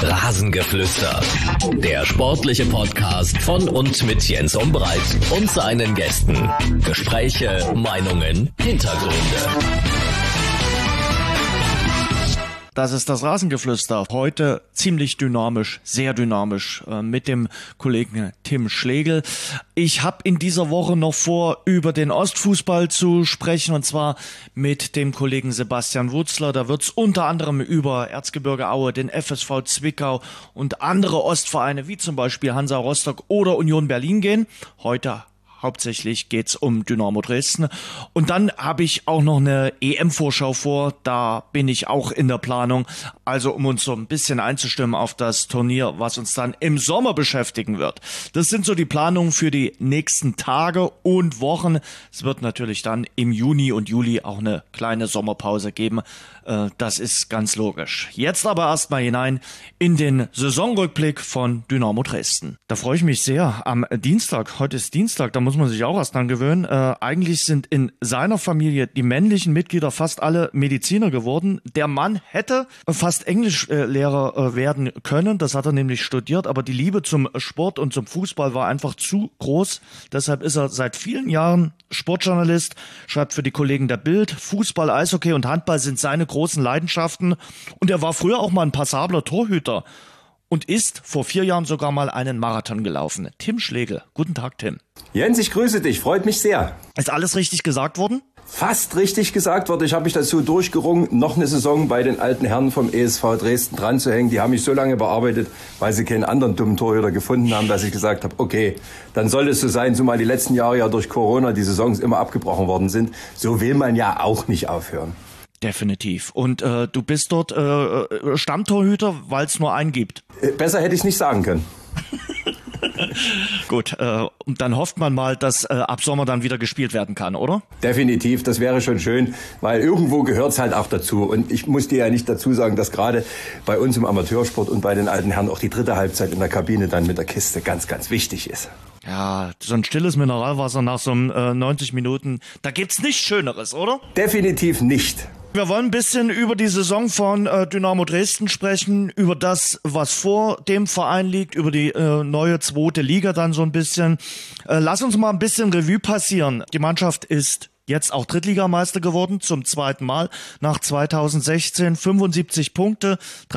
Rasengeflüster. Der sportliche Podcast von und mit Jens Umbreit und seinen Gästen. Gespräche, Meinungen, Hintergründe. Das ist das Rasengeflüster. Heute ziemlich dynamisch, sehr dynamisch mit dem Kollegen Tim Schlegel. Ich habe in dieser Woche noch vor, über den Ostfußball zu sprechen, und zwar mit dem Kollegen Sebastian Wutzler. Da wird es unter anderem über Erzgebirge Aue, den FSV Zwickau und andere Ostvereine wie zum Beispiel Hansa Rostock oder Union Berlin gehen. Heute hauptsächlich geht's um Dynamo Dresden. Und dann habe ich auch noch eine EM-Vorschau vor. Da bin ich auch in der Planung. Also um uns so ein bisschen einzustimmen auf das Turnier, was uns dann im Sommer beschäftigen wird. Das sind so die Planungen für die nächsten Tage und Wochen. Es wird natürlich dann im Juni und Juli auch eine kleine Sommerpause geben. Das ist ganz logisch. Jetzt aber erstmal hinein in den Saisonrückblick von Dynamo Dresden. Da freue ich mich sehr. Am Dienstag, heute ist Dienstag, da muss man sich auch erst dran gewöhnen. Eigentlich sind in seiner Familie die männlichen Mitglieder fast alle Mediziner geworden. Der Mann hätte fast Englischlehrer werden können. Das hat er nämlich studiert. Aber die Liebe zum Sport und zum Fußball war einfach zu groß. Deshalb ist er seit vielen Jahren Sportjournalist, schreibt für die Kollegen der Bild. Fußball, Eishockey und Handball sind seine großen Leidenschaften. Und er war früher auch mal ein passabler Torhüter und ist vor 4 Jahren sogar mal einen Marathon gelaufen. Tim Schlegel. Guten Tag, Tim. Jens, ich grüße dich. Freut mich sehr. Ist alles richtig gesagt worden? Fast richtig gesagt worden. Ich habe mich dazu durchgerungen, noch eine Saison bei den alten Herren vom ESV Dresden dran zu hängen. Die haben mich so lange bearbeitet, weil sie keinen anderen dummen Torhüter gefunden haben, dass ich gesagt habe, okay, dann soll es so sein, zumal die letzten Jahre ja durch Corona die Saisons immer abgebrochen worden sind. So will man ja auch nicht aufhören. Definitiv. Und du bist dort Stammtorhüter, weil es nur einen gibt. Besser hätte ich es nicht sagen können. Gut, und dann hofft man mal, dass ab Sommer dann wieder gespielt werden kann, oder? Definitiv, das wäre schon schön, weil irgendwo gehört es halt auch dazu. Und ich muss dir ja nicht dazu sagen, dass gerade bei uns im Amateursport und bei den alten Herren auch die dritte Halbzeit in der Kabine dann mit der Kiste ganz, ganz wichtig ist. Ja, so ein stilles Mineralwasser nach so 90 Minuten, da gibt's nichts Schöneres, oder? Definitiv nicht. Wir wollen ein bisschen über die Saison von Dynamo Dresden sprechen, über das, was vor dem Verein liegt, über die neue 2. Liga dann so ein bisschen. Lass uns mal ein bisschen Revue passieren. Die Mannschaft ist jetzt auch Drittligameister geworden, zum 2. Mal nach 2016. 75 Punkte,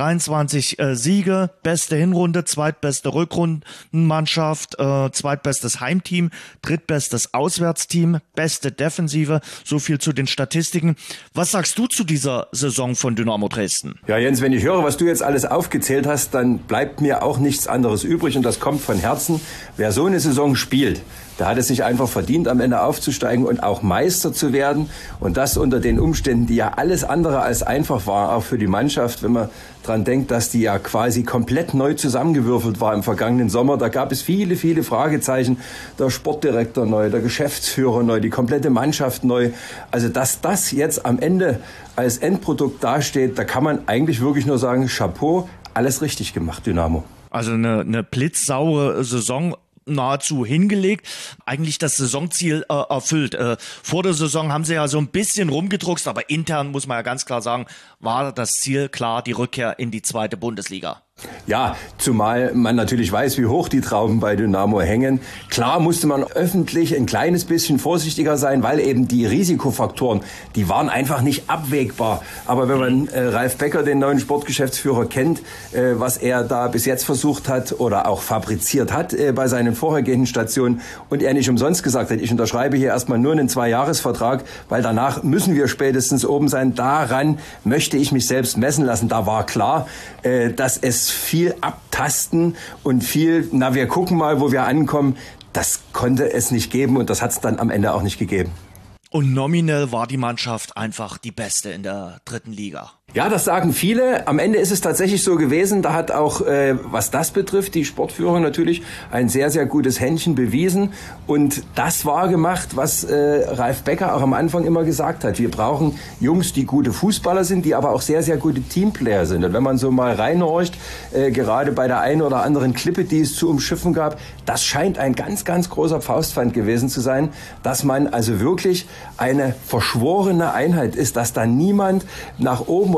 23 Siege, beste Hinrunde, zweitbeste Rückrundenmannschaft, zweitbestes Heimteam, drittbestes Auswärtsteam, beste Defensive. So viel zu den Statistiken. Was sagst du zu dieser Saison von Dynamo Dresden? Ja, Jens, wenn ich höre, was du jetzt alles aufgezählt hast, dann bleibt mir auch nichts anderes übrig, und das kommt von Herzen. Wer so eine Saison spielt, der hat es sich einfach verdient, am Ende aufzusteigen und auch Meister zu werden. Und das unter den Umständen, die ja alles andere als einfach war, auch für die Mannschaft. Wenn man dran denkt, dass die ja quasi komplett neu zusammengewürfelt war im vergangenen Sommer. Da gab es viele, viele Fragezeichen. Der Sportdirektor neu, der Geschäftsführer neu, die komplette Mannschaft neu. Also dass das jetzt am Ende als Endprodukt dasteht, da kann man eigentlich wirklich nur sagen, Chapeau, alles richtig gemacht, Dynamo. Also eine blitzsaure Saison nahezu hingelegt, eigentlich das Saisonziel erfüllt. Vor der Saison haben sie ja so ein bisschen rumgedruckst, aber intern muss man ja ganz klar sagen, war das Ziel klar, die Rückkehr in die 2. Bundesliga. Ja, zumal man natürlich weiß, wie hoch die Trauben bei Dynamo hängen. Klar musste man öffentlich ein kleines bisschen vorsichtiger sein, weil eben die Risikofaktoren, die waren einfach nicht abwägbar. Aber wenn man Ralf Becker, den neuen Sportgeschäftsführer, kennt, was er da bis jetzt versucht hat oder auch fabriziert hat bei seinen vorhergehenden Stationen, und er nicht umsonst gesagt hat, ich unterschreibe hier erstmal nur einen 2-Jahres-Vertrag, weil danach müssen wir spätestens oben sein. Daran möchte ich mich selbst messen lassen. Da war klar, dass es viel abtasten und viel, wir gucken mal, wo wir ankommen, das konnte es nicht geben, und das hat es dann am Ende auch nicht gegeben. Und nominell war die Mannschaft einfach die beste in der 3. Liga. Ja, das sagen viele. Am Ende ist es tatsächlich so gewesen. Da hat auch, was das betrifft, die Sportführung natürlich ein sehr, sehr gutes Händchen bewiesen. Und das war gemacht, was Ralf Becker auch am Anfang immer gesagt hat. Wir brauchen Jungs, die gute Fußballer sind, die aber auch sehr, sehr gute Teamplayer sind. Und wenn man so mal reinhorcht, gerade bei der einen oder anderen Klippe, die es zu umschiffen gab, das scheint ein ganz, ganz großer Faustpfand gewesen zu sein, dass man also wirklich eine verschworene Einheit ist, dass da niemand nach oben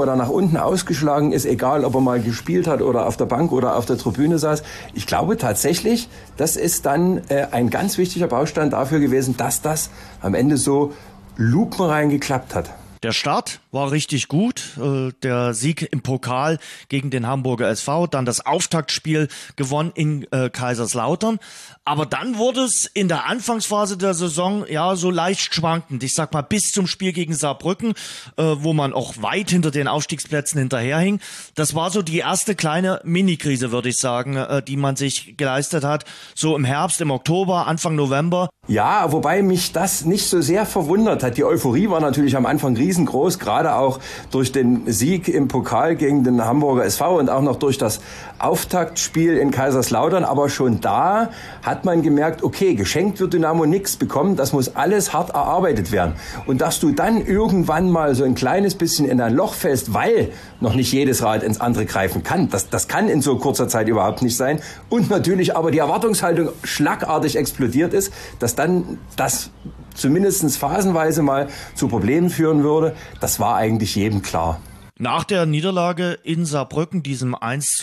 oder nach unten ausgeschlagen ist, egal ob er mal gespielt hat oder auf der Bank oder auf der Tribüne saß. Ich glaube tatsächlich, das ist dann ein ganz wichtiger Baustein dafür gewesen, dass das am Ende so lupenrein geklappt hat. Der Start war richtig gut. Der Sieg im Pokal gegen den Hamburger SV, dann das Auftaktspiel gewonnen in Kaiserslautern. Aber dann wurde es in der Anfangsphase der Saison ja so leicht schwankend. Ich sag mal bis zum Spiel gegen Saarbrücken, wo man auch weit hinter den Aufstiegsplätzen hinterherhing. Das war so die erste kleine Mini-Krise, würde ich sagen, die man sich geleistet hat. So im Herbst, im Oktober, Anfang November. Ja, wobei mich das nicht so sehr verwundert hat. Die Euphorie war natürlich am Anfang riesengroß, gerade auch durch den Sieg im Pokal gegen den Hamburger SV und auch noch durch das Auftaktspiel in Kaiserslautern. Aber schon da hat man gemerkt, okay, geschenkt wird Dynamo nichts bekommen, das muss alles hart erarbeitet werden. Und dass du dann irgendwann mal so ein kleines bisschen in ein Loch fällst, weil noch nicht jedes Rad ins andere greifen kann, das kann in so kurzer Zeit überhaupt nicht sein. Und natürlich aber die Erwartungshaltung schlagartig explodiert ist, dass dann das zumindest phasenweise mal zu Problemen führen würde, das war eigentlich jedem klar. Nach der Niederlage in Saarbrücken, diesem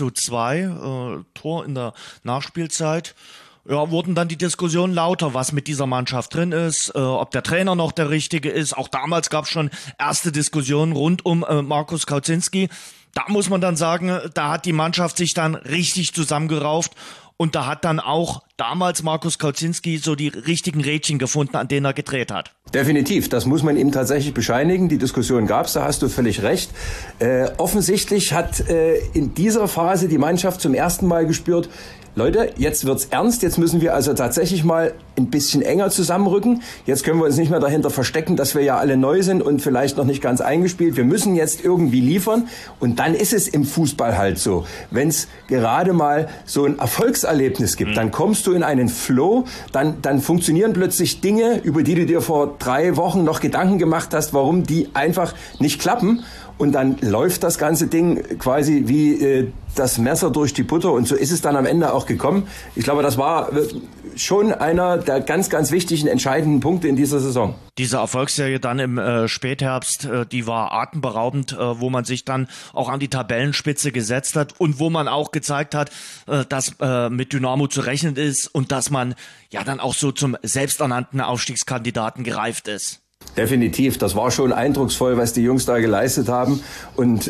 1:2 Tor in der Nachspielzeit, ja, wurden dann die Diskussionen lauter, was mit dieser Mannschaft drin ist, ob der Trainer noch der Richtige ist. Auch damals gab es schon erste Diskussionen rund um Markus Kauzinski. Da muss man dann sagen, da hat die Mannschaft sich dann richtig zusammengerauft. Und da hat dann auch damals Markus Kauzinski so die richtigen Rädchen gefunden, an denen er gedreht hat. Definitiv, das muss man ihm tatsächlich bescheinigen. Die Diskussion gab es, da hast du völlig recht. Offensichtlich hat in dieser Phase die Mannschaft zum ersten Mal gespürt, Leute, jetzt wird's ernst, jetzt müssen wir also tatsächlich mal ein bisschen enger zusammenrücken. Jetzt können wir uns nicht mehr dahinter verstecken, dass wir ja alle neu sind und vielleicht noch nicht ganz eingespielt. Wir müssen jetzt irgendwie liefern und dann ist es im Fußball halt so. Wenn es gerade mal so ein Erfolgserlebnis gibt, dann kommst du in einen Flow, dann funktionieren plötzlich Dinge, über die du dir vor 3 Wochen noch Gedanken gemacht hast, warum die einfach nicht klappen. Und dann läuft das ganze Ding quasi wie das Messer durch die Butter. Und so ist es dann am Ende auch gekommen. Ich glaube, das war schon einer der ganz, ganz wichtigen, entscheidenden Punkte in dieser Saison. Diese Erfolgsserie dann im Spätherbst, die war atemberaubend, wo man sich dann auch an die Tabellenspitze gesetzt hat und wo man auch gezeigt hat, dass mit Dynamo zu rechnen ist und dass man ja dann auch so zum selbsternannten Aufstiegskandidaten gereift ist. Definitiv, das war schon eindrucksvoll, was die Jungs da geleistet haben und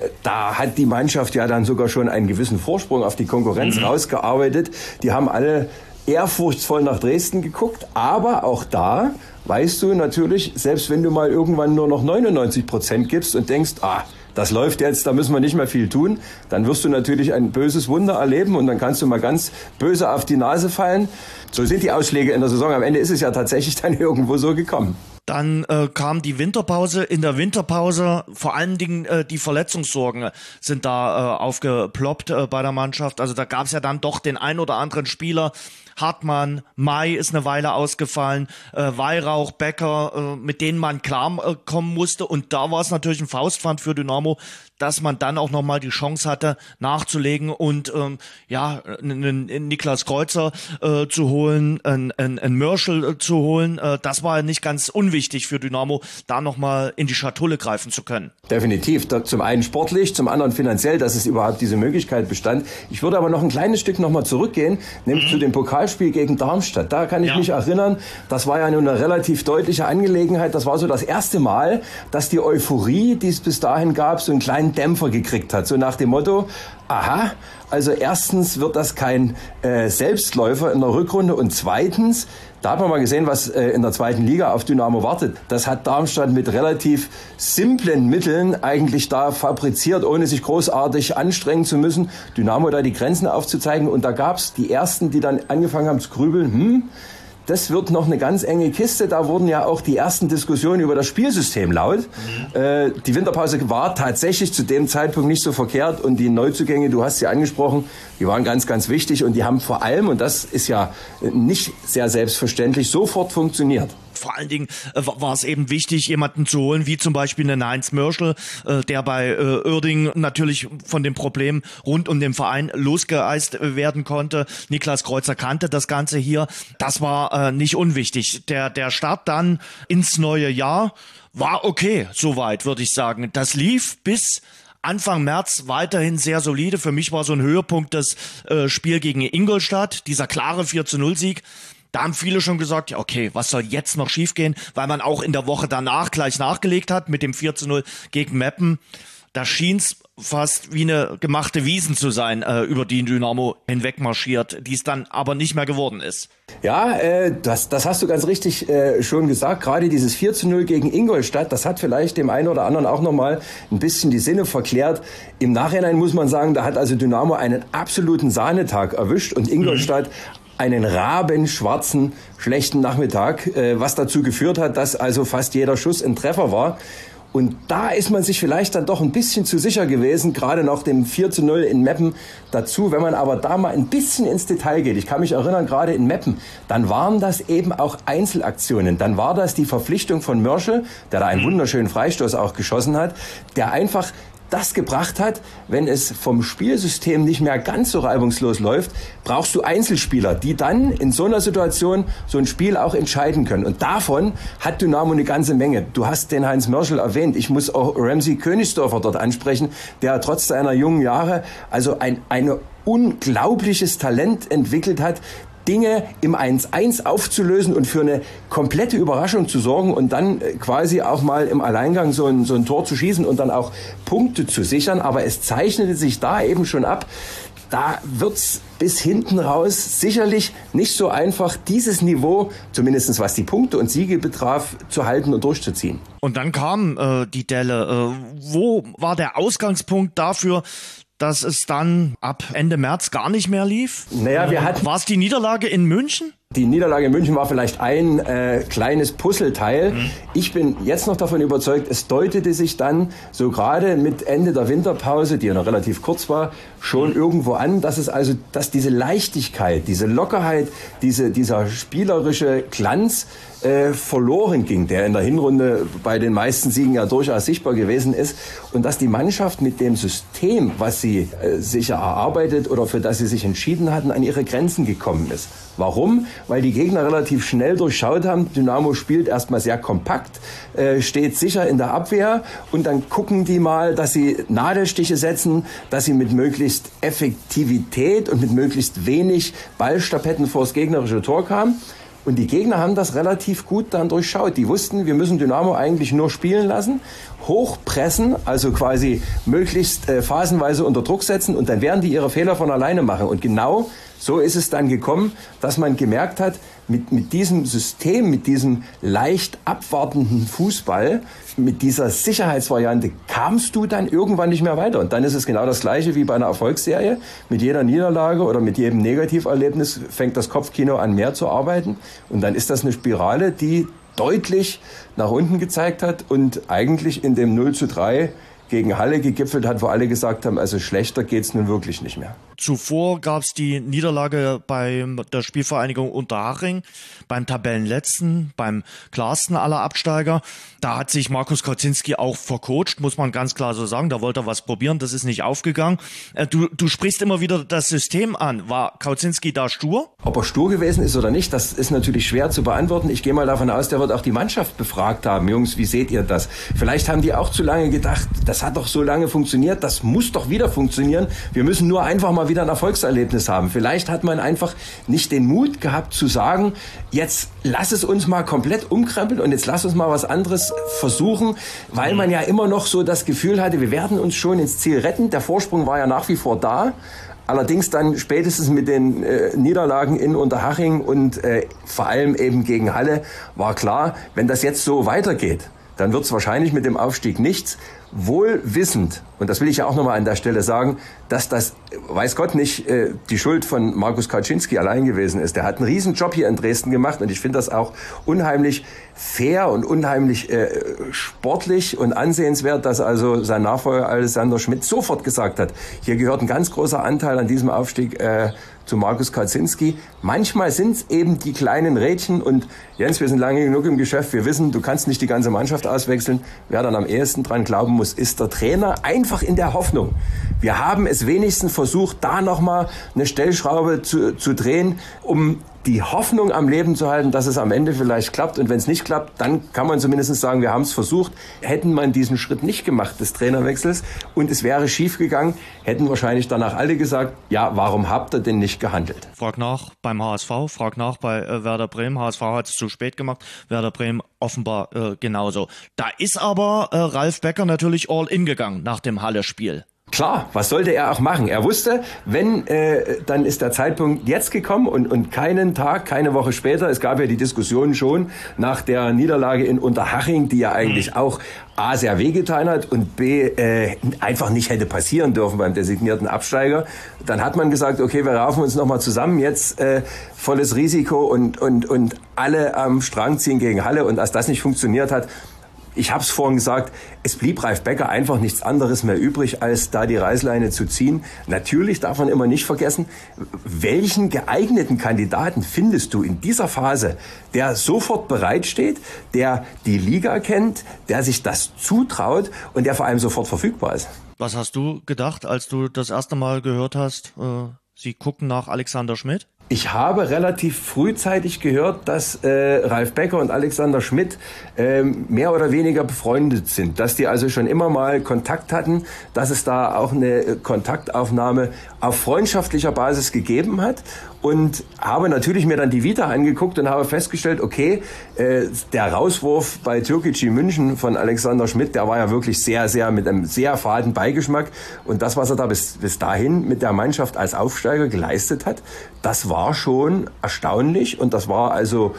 da hat die Mannschaft ja dann sogar schon einen gewissen Vorsprung auf die Konkurrenz rausgearbeitet. Die haben alle ehrfurchtsvoll nach Dresden geguckt, aber auch da weißt du natürlich, selbst wenn du mal irgendwann nur noch 99% gibst und denkst, das läuft jetzt, da müssen wir nicht mehr viel tun, dann wirst du natürlich ein böses Wunder erleben und dann kannst du mal ganz böse auf die Nase fallen. So sind die Ausschläge in der Saison. Am Ende ist es ja tatsächlich dann irgendwo so gekommen. Dann kam die Winterpause. In der Winterpause vor allen Dingen die Verletzungssorgen sind da aufgeploppt bei der Mannschaft. Also da gab es ja dann doch den ein oder anderen Spieler. Hartmann, May ist eine Weile ausgefallen, Weihrauch, Becker, mit denen man klarkommen musste. Und da war es natürlich ein Faustpfand für Dynamo, dass man dann auch nochmal die Chance hatte, nachzulegen und einen Niklas Kreuzer zu holen, einen Mörschel zu holen. Das war nicht ganz unwichtig für Dynamo, da nochmal in die Schatulle greifen zu können. Definitiv. Zum einen sportlich, zum anderen finanziell, dass es überhaupt diese Möglichkeit bestand. Ich würde aber noch ein kleines Stück nochmal zurückgehen, nämlich zu dem Pokalspiel gegen Darmstadt. Da kann ich mich erinnern, das war ja nun eine relativ deutliche Angelegenheit. Das war so das erste Mal, dass die Euphorie, die es bis dahin gab, so einen kleinen Dämpfer gekriegt hat. So nach dem Motto, aha, also erstens wird das kein Selbstläufer in der Rückrunde und zweitens, da hat man mal gesehen, was in der zweiten Liga auf Dynamo wartet. Das hat Darmstadt mit relativ simplen Mitteln eigentlich da fabriziert, ohne sich großartig anstrengen zu müssen, Dynamo da die Grenzen aufzuzeigen. Und da gab es die Ersten, die dann angefangen haben zu grübeln, das wird noch eine ganz enge Kiste. Da wurden ja auch die ersten Diskussionen über das Spielsystem laut. Die Winterpause war tatsächlich zu dem Zeitpunkt nicht so verkehrt und die Neuzugänge, du hast sie angesprochen, die waren ganz, ganz wichtig und die haben vor allem, und das ist ja nicht sehr selbstverständlich, sofort funktioniert. Vor allen Dingen war es eben wichtig, jemanden zu holen, wie zum Beispiel einen Heinz Mörschel, der bei Uerdingen natürlich von dem Problem rund um den Verein losgeeist werden konnte. Niklas Kreuzer kannte das Ganze hier. Das war nicht unwichtig. Der Start dann ins neue Jahr war okay, soweit würde ich sagen. Das lief bis Anfang März weiterhin sehr solide. Für mich war so ein Höhepunkt das Spiel gegen Ingolstadt, dieser klare 4-0-Sieg. Da haben viele schon gesagt, ja okay, was soll jetzt noch schiefgehen, weil man auch in der Woche danach gleich nachgelegt hat mit dem 4-0 gegen Meppen. Da schien es fast wie eine gemachte Wiesn zu sein, über die Dynamo hinweg marschiert, die es dann aber nicht mehr geworden ist. Ja, das hast du ganz richtig schon gesagt. Gerade dieses 4-0 gegen Ingolstadt, das hat vielleicht dem einen oder anderen auch nochmal ein bisschen die Sinne verklärt. Im Nachhinein muss man sagen, da hat also Dynamo einen absoluten Sahnetag erwischt und Ingolstadt einen rabenschwarzen, schlechten Nachmittag, was dazu geführt hat, dass also fast jeder Schuss ein Treffer war. Und da ist man sich vielleicht dann doch ein bisschen zu sicher gewesen, gerade nach dem 4-0 in Meppen dazu. Wenn man aber da mal ein bisschen ins Detail geht, ich kann mich erinnern, gerade in Meppen, dann waren das eben auch Einzelaktionen. Dann war das die Verpflichtung von Mörschel, der da einen wunderschönen Freistoß auch geschossen hat, der einfach das gebracht hat, wenn es vom Spielsystem nicht mehr ganz so reibungslos läuft, brauchst du Einzelspieler, die dann in so einer Situation so ein Spiel auch entscheiden können. Und davon hat Dynamo eine ganze Menge. Du hast den Heinz Mörschel erwähnt. Ich muss auch Ramsey Königsdörfer dort ansprechen, der trotz seiner jungen Jahre also ein unglaubliches Talent entwickelt hat, Dinge im 1-1 aufzulösen und für eine komplette Überraschung zu sorgen und dann quasi auch mal im Alleingang so ein Tor zu schießen und dann auch Punkte zu sichern. Aber es zeichnete sich da eben schon ab, da wird's bis hinten raus sicherlich nicht so einfach, dieses Niveau, zumindest was die Punkte und Siege betraf, zu halten und durchzuziehen. Und dann kam die Delle. Wo war der Ausgangspunkt dafür, dass es dann ab Ende März gar nicht mehr lief? Naja, war es die Niederlage in München? Die Niederlage in München war vielleicht ein kleines Puzzleteil. Ich bin jetzt noch davon überzeugt, es deutete sich dann so gerade mit Ende der Winterpause, die ja noch relativ kurz war, schon irgendwo an, dass diese Leichtigkeit, diese Lockerheit, dieser spielerische Glanz verloren ging, der in der Hinrunde bei den meisten Siegen ja durchaus sichtbar gewesen ist, und dass die Mannschaft mit dem System, was sie sich erarbeitet oder für das sie sich entschieden hatten, an ihre Grenzen gekommen ist. Warum? Weil die Gegner relativ schnell durchschaut haben, Dynamo spielt erstmal sehr kompakt, steht sicher in der Abwehr, und dann gucken die mal, dass sie Nadelstiche setzen, dass sie mit möglichst Effektivität und mit möglichst wenig Ballstapetten vors gegnerische Tor kamen. Und die Gegner haben das relativ gut dann durchschaut. Die wussten, wir müssen Dynamo eigentlich nur spielen lassen, hochpressen, also quasi möglichst phasenweise unter Druck setzen, und dann werden die ihre Fehler von alleine machen. Und genau so ist es dann gekommen, dass man gemerkt hat, mit diesem System, mit diesem leicht abwartenden Fußball, mit dieser Sicherheitsvariante kamst du dann irgendwann nicht mehr weiter. Und dann ist es genau das Gleiche wie bei einer Erfolgsserie. Mit jeder Niederlage oder mit jedem Negativerlebnis fängt das Kopfkino an, mehr zu arbeiten. Und dann ist das eine Spirale, die deutlich nach unten gezeigt hat und eigentlich in dem 0-3 gegen Halle gegipfelt hat, wo alle gesagt haben, also schlechter geht's nun wirklich nicht mehr. Zuvor gab's die Niederlage bei der Spielvereinigung Unterhaching, beim Tabellenletzten, beim klarsten aller Absteiger. Da hat sich Markus Kauzinski auch vercoacht, muss man ganz klar so sagen. Da wollte er was probieren, das ist nicht aufgegangen. Du sprichst immer wieder das System an. War Kauzinski da stur? Ob er stur gewesen ist oder nicht, das ist natürlich schwer zu beantworten. Ich gehe mal davon aus, der wird auch die Mannschaft befragt haben. Jungs, wie seht ihr das? Vielleicht haben die auch zu lange gedacht, das hat doch so lange funktioniert, das muss doch wieder funktionieren. Wir müssen nur einfach mal wieder ein Erfolgserlebnis haben. Vielleicht hat man einfach nicht den Mut gehabt zu sagen, jetzt lass es uns mal komplett umkrempeln und jetzt lass uns mal was anderes versuchen, weil man ja immer noch so das Gefühl hatte, wir werden uns schon ins Ziel retten. Der Vorsprung war ja nach wie vor da. Allerdings dann spätestens mit den Niederlagen in Unterhaching und vor allem eben gegen Halle war klar, wenn das jetzt so weitergeht, dann wird es wahrscheinlich mit dem Aufstieg nichts. Wohl wissend, und das will ich ja auch nochmal an der Stelle sagen, dass das, weiß Gott, nicht die Schuld von Markus Kauzinski allein gewesen ist. Der hat einen riesen Job hier in Dresden gemacht, und ich finde das auch unheimlich fair und unheimlich sportlich und ansehenswert, dass also sein Nachfolger Alexander Schmidt sofort gesagt hat, hier gehört ein ganz großer Anteil an diesem Aufstieg zu Markus Kaczynski. Manchmal sind es eben die kleinen Rädchen und Jens, wir sind lange genug im Geschäft, wir wissen, du kannst nicht die ganze Mannschaft auswechseln. Wer dann am ehesten dran glauben muss, ist der Trainer, einfach in der Hoffnung. Wir haben es wenigstens versucht, da nochmal eine Stellschraube zu drehen, um die Hoffnung am Leben zu halten, dass es am Ende vielleicht klappt. Und wenn es nicht klappt, dann kann man zumindest sagen, wir haben es versucht. Hätten man diesen Schritt nicht gemacht des Trainerwechsels und es wäre schief gegangen, hätten wahrscheinlich danach alle gesagt, ja, warum habt ihr denn nicht gehandelt? Frag nach beim HSV, frag nach bei Werder Bremen. HSV hat es zu spät gemacht, Werder Bremen offenbar genauso. Da ist aber Ralf Becker natürlich all in gegangen nach dem Halle-Spiel. Klar, was sollte er auch machen? Er wusste, wenn, dann ist der Zeitpunkt jetzt gekommen und keinen Tag, keine Woche später, es gab ja die Diskussion schon nach der Niederlage in Unterhaching, die ja eigentlich auch A, sehr wehgetan hat und B, einfach nicht hätte passieren dürfen beim designierten Absteiger. Dann hat man gesagt, okay, wir raufen uns nochmal zusammen, jetzt volles Risiko und alle am Strang ziehen gegen Halle und als das nicht funktioniert hat, ich habe es vorhin gesagt, es blieb Ralf Becker einfach nichts anderes mehr übrig, als da die Reißleine zu ziehen. Natürlich darf man immer nicht vergessen, welchen geeigneten Kandidaten findest du in dieser Phase, der sofort bereitsteht, der die Liga kennt, der sich das zutraut und der vor allem sofort verfügbar ist. Was hast du gedacht, als du das erste Mal gehört hast, sie gucken nach Alexander Schmidt? Ich habe relativ frühzeitig gehört, dass Ralf Becker und Alexander Schmidt mehr oder weniger befreundet sind, dass die also schon immer mal Kontakt hatten, dass es da auch eine Kontaktaufnahme auf freundschaftlicher Basis gegeben hat und habe natürlich mir dann die Vita angeguckt und habe festgestellt, okay, der Rauswurf bei Türkgücü München von Alexander Schmidt, der war ja wirklich sehr, sehr mit einem sehr faden Beigeschmack und das, was er da bis dahin mit der Mannschaft als Aufsteiger geleistet hat, das war schon erstaunlich und das war also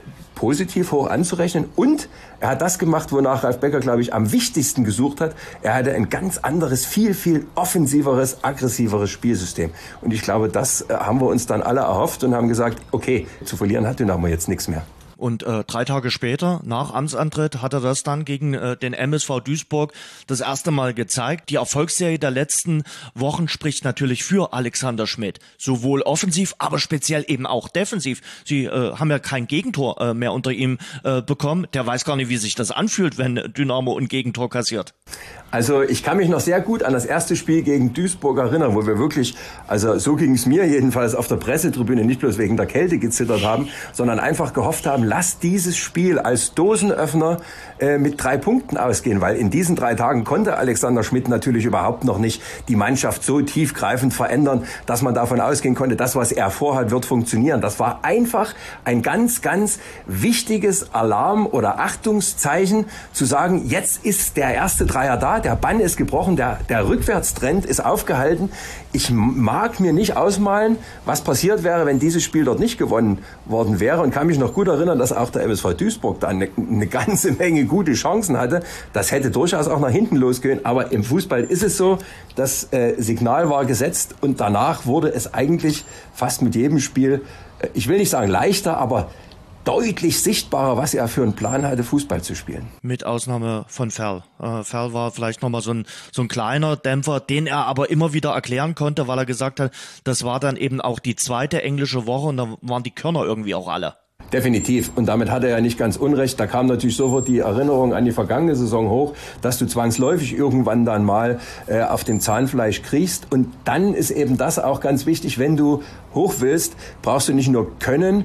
positiv hoch anzurechnen und er hat das gemacht, wonach Ralf Becker, glaube ich, am wichtigsten gesucht hat. Er hatte ein ganz anderes, viel, viel offensiveres, aggressiveres Spielsystem. Und ich glaube, das haben wir uns dann alle erhofft und haben gesagt, okay, zu verlieren hat Dynamo jetzt nichts mehr. Und 3 Tage später, nach Amtsantritt, hat er das dann gegen den MSV Duisburg das erste Mal gezeigt. Die Erfolgsserie der letzten Wochen spricht natürlich für Alexander Schmidt. Sowohl offensiv, aber speziell eben auch defensiv. Sie haben ja kein Gegentor mehr unter ihm bekommen. Der weiß gar nicht, wie sich das anfühlt, wenn Dynamo ein Gegentor kassiert. Also ich kann mich noch sehr gut an das erste Spiel gegen Duisburg erinnern, wo wir wirklich, also so ging es mir jedenfalls auf der Pressetribüne, nicht bloß wegen der Kälte gezittert haben, sondern einfach gehofft haben, lass dieses Spiel als Dosenöffner mit 3 Punkten ausgehen, weil in diesen 3 Tagen konnte Alexander Schmidt natürlich überhaupt noch nicht die Mannschaft so tiefgreifend verändern, dass man davon ausgehen konnte, das, was er vorhat, wird funktionieren. Das war einfach ein ganz, ganz wichtiges Alarm- oder Achtungszeichen, zu sagen, jetzt ist der erste Dreier da, der Bann ist gebrochen, der Rückwärtstrend ist aufgehalten. Ich mag mir nicht ausmalen, was passiert wäre, wenn dieses Spiel dort nicht gewonnen worden wäre und kann mich noch gut erinnern, dass auch der MSV Duisburg da eine ganze Menge gute Chancen hatte. Das hätte durchaus auch nach hinten losgehen, aber im Fußball ist es so, das Signal war gesetzt und danach wurde es eigentlich fast mit jedem Spiel, ich will nicht sagen leichter, aber deutlich sichtbarer, was er für einen Plan hatte, Fußball zu spielen. Mit Ausnahme von Ferl. Ferl war vielleicht nochmal so ein kleiner Dämpfer, den er aber immer wieder erklären konnte, weil er gesagt hat, das war dann eben auch die zweite englische Woche und da waren die Körner irgendwie auch alle. Definitiv. Und damit hat er ja nicht ganz unrecht. Da kam natürlich sofort die Erinnerung an die vergangene Saison hoch, dass du zwangsläufig irgendwann dann mal auf dem Zahnfleisch kriegst. Und dann ist eben das auch ganz wichtig, wenn du hoch willst, brauchst du nicht nur Können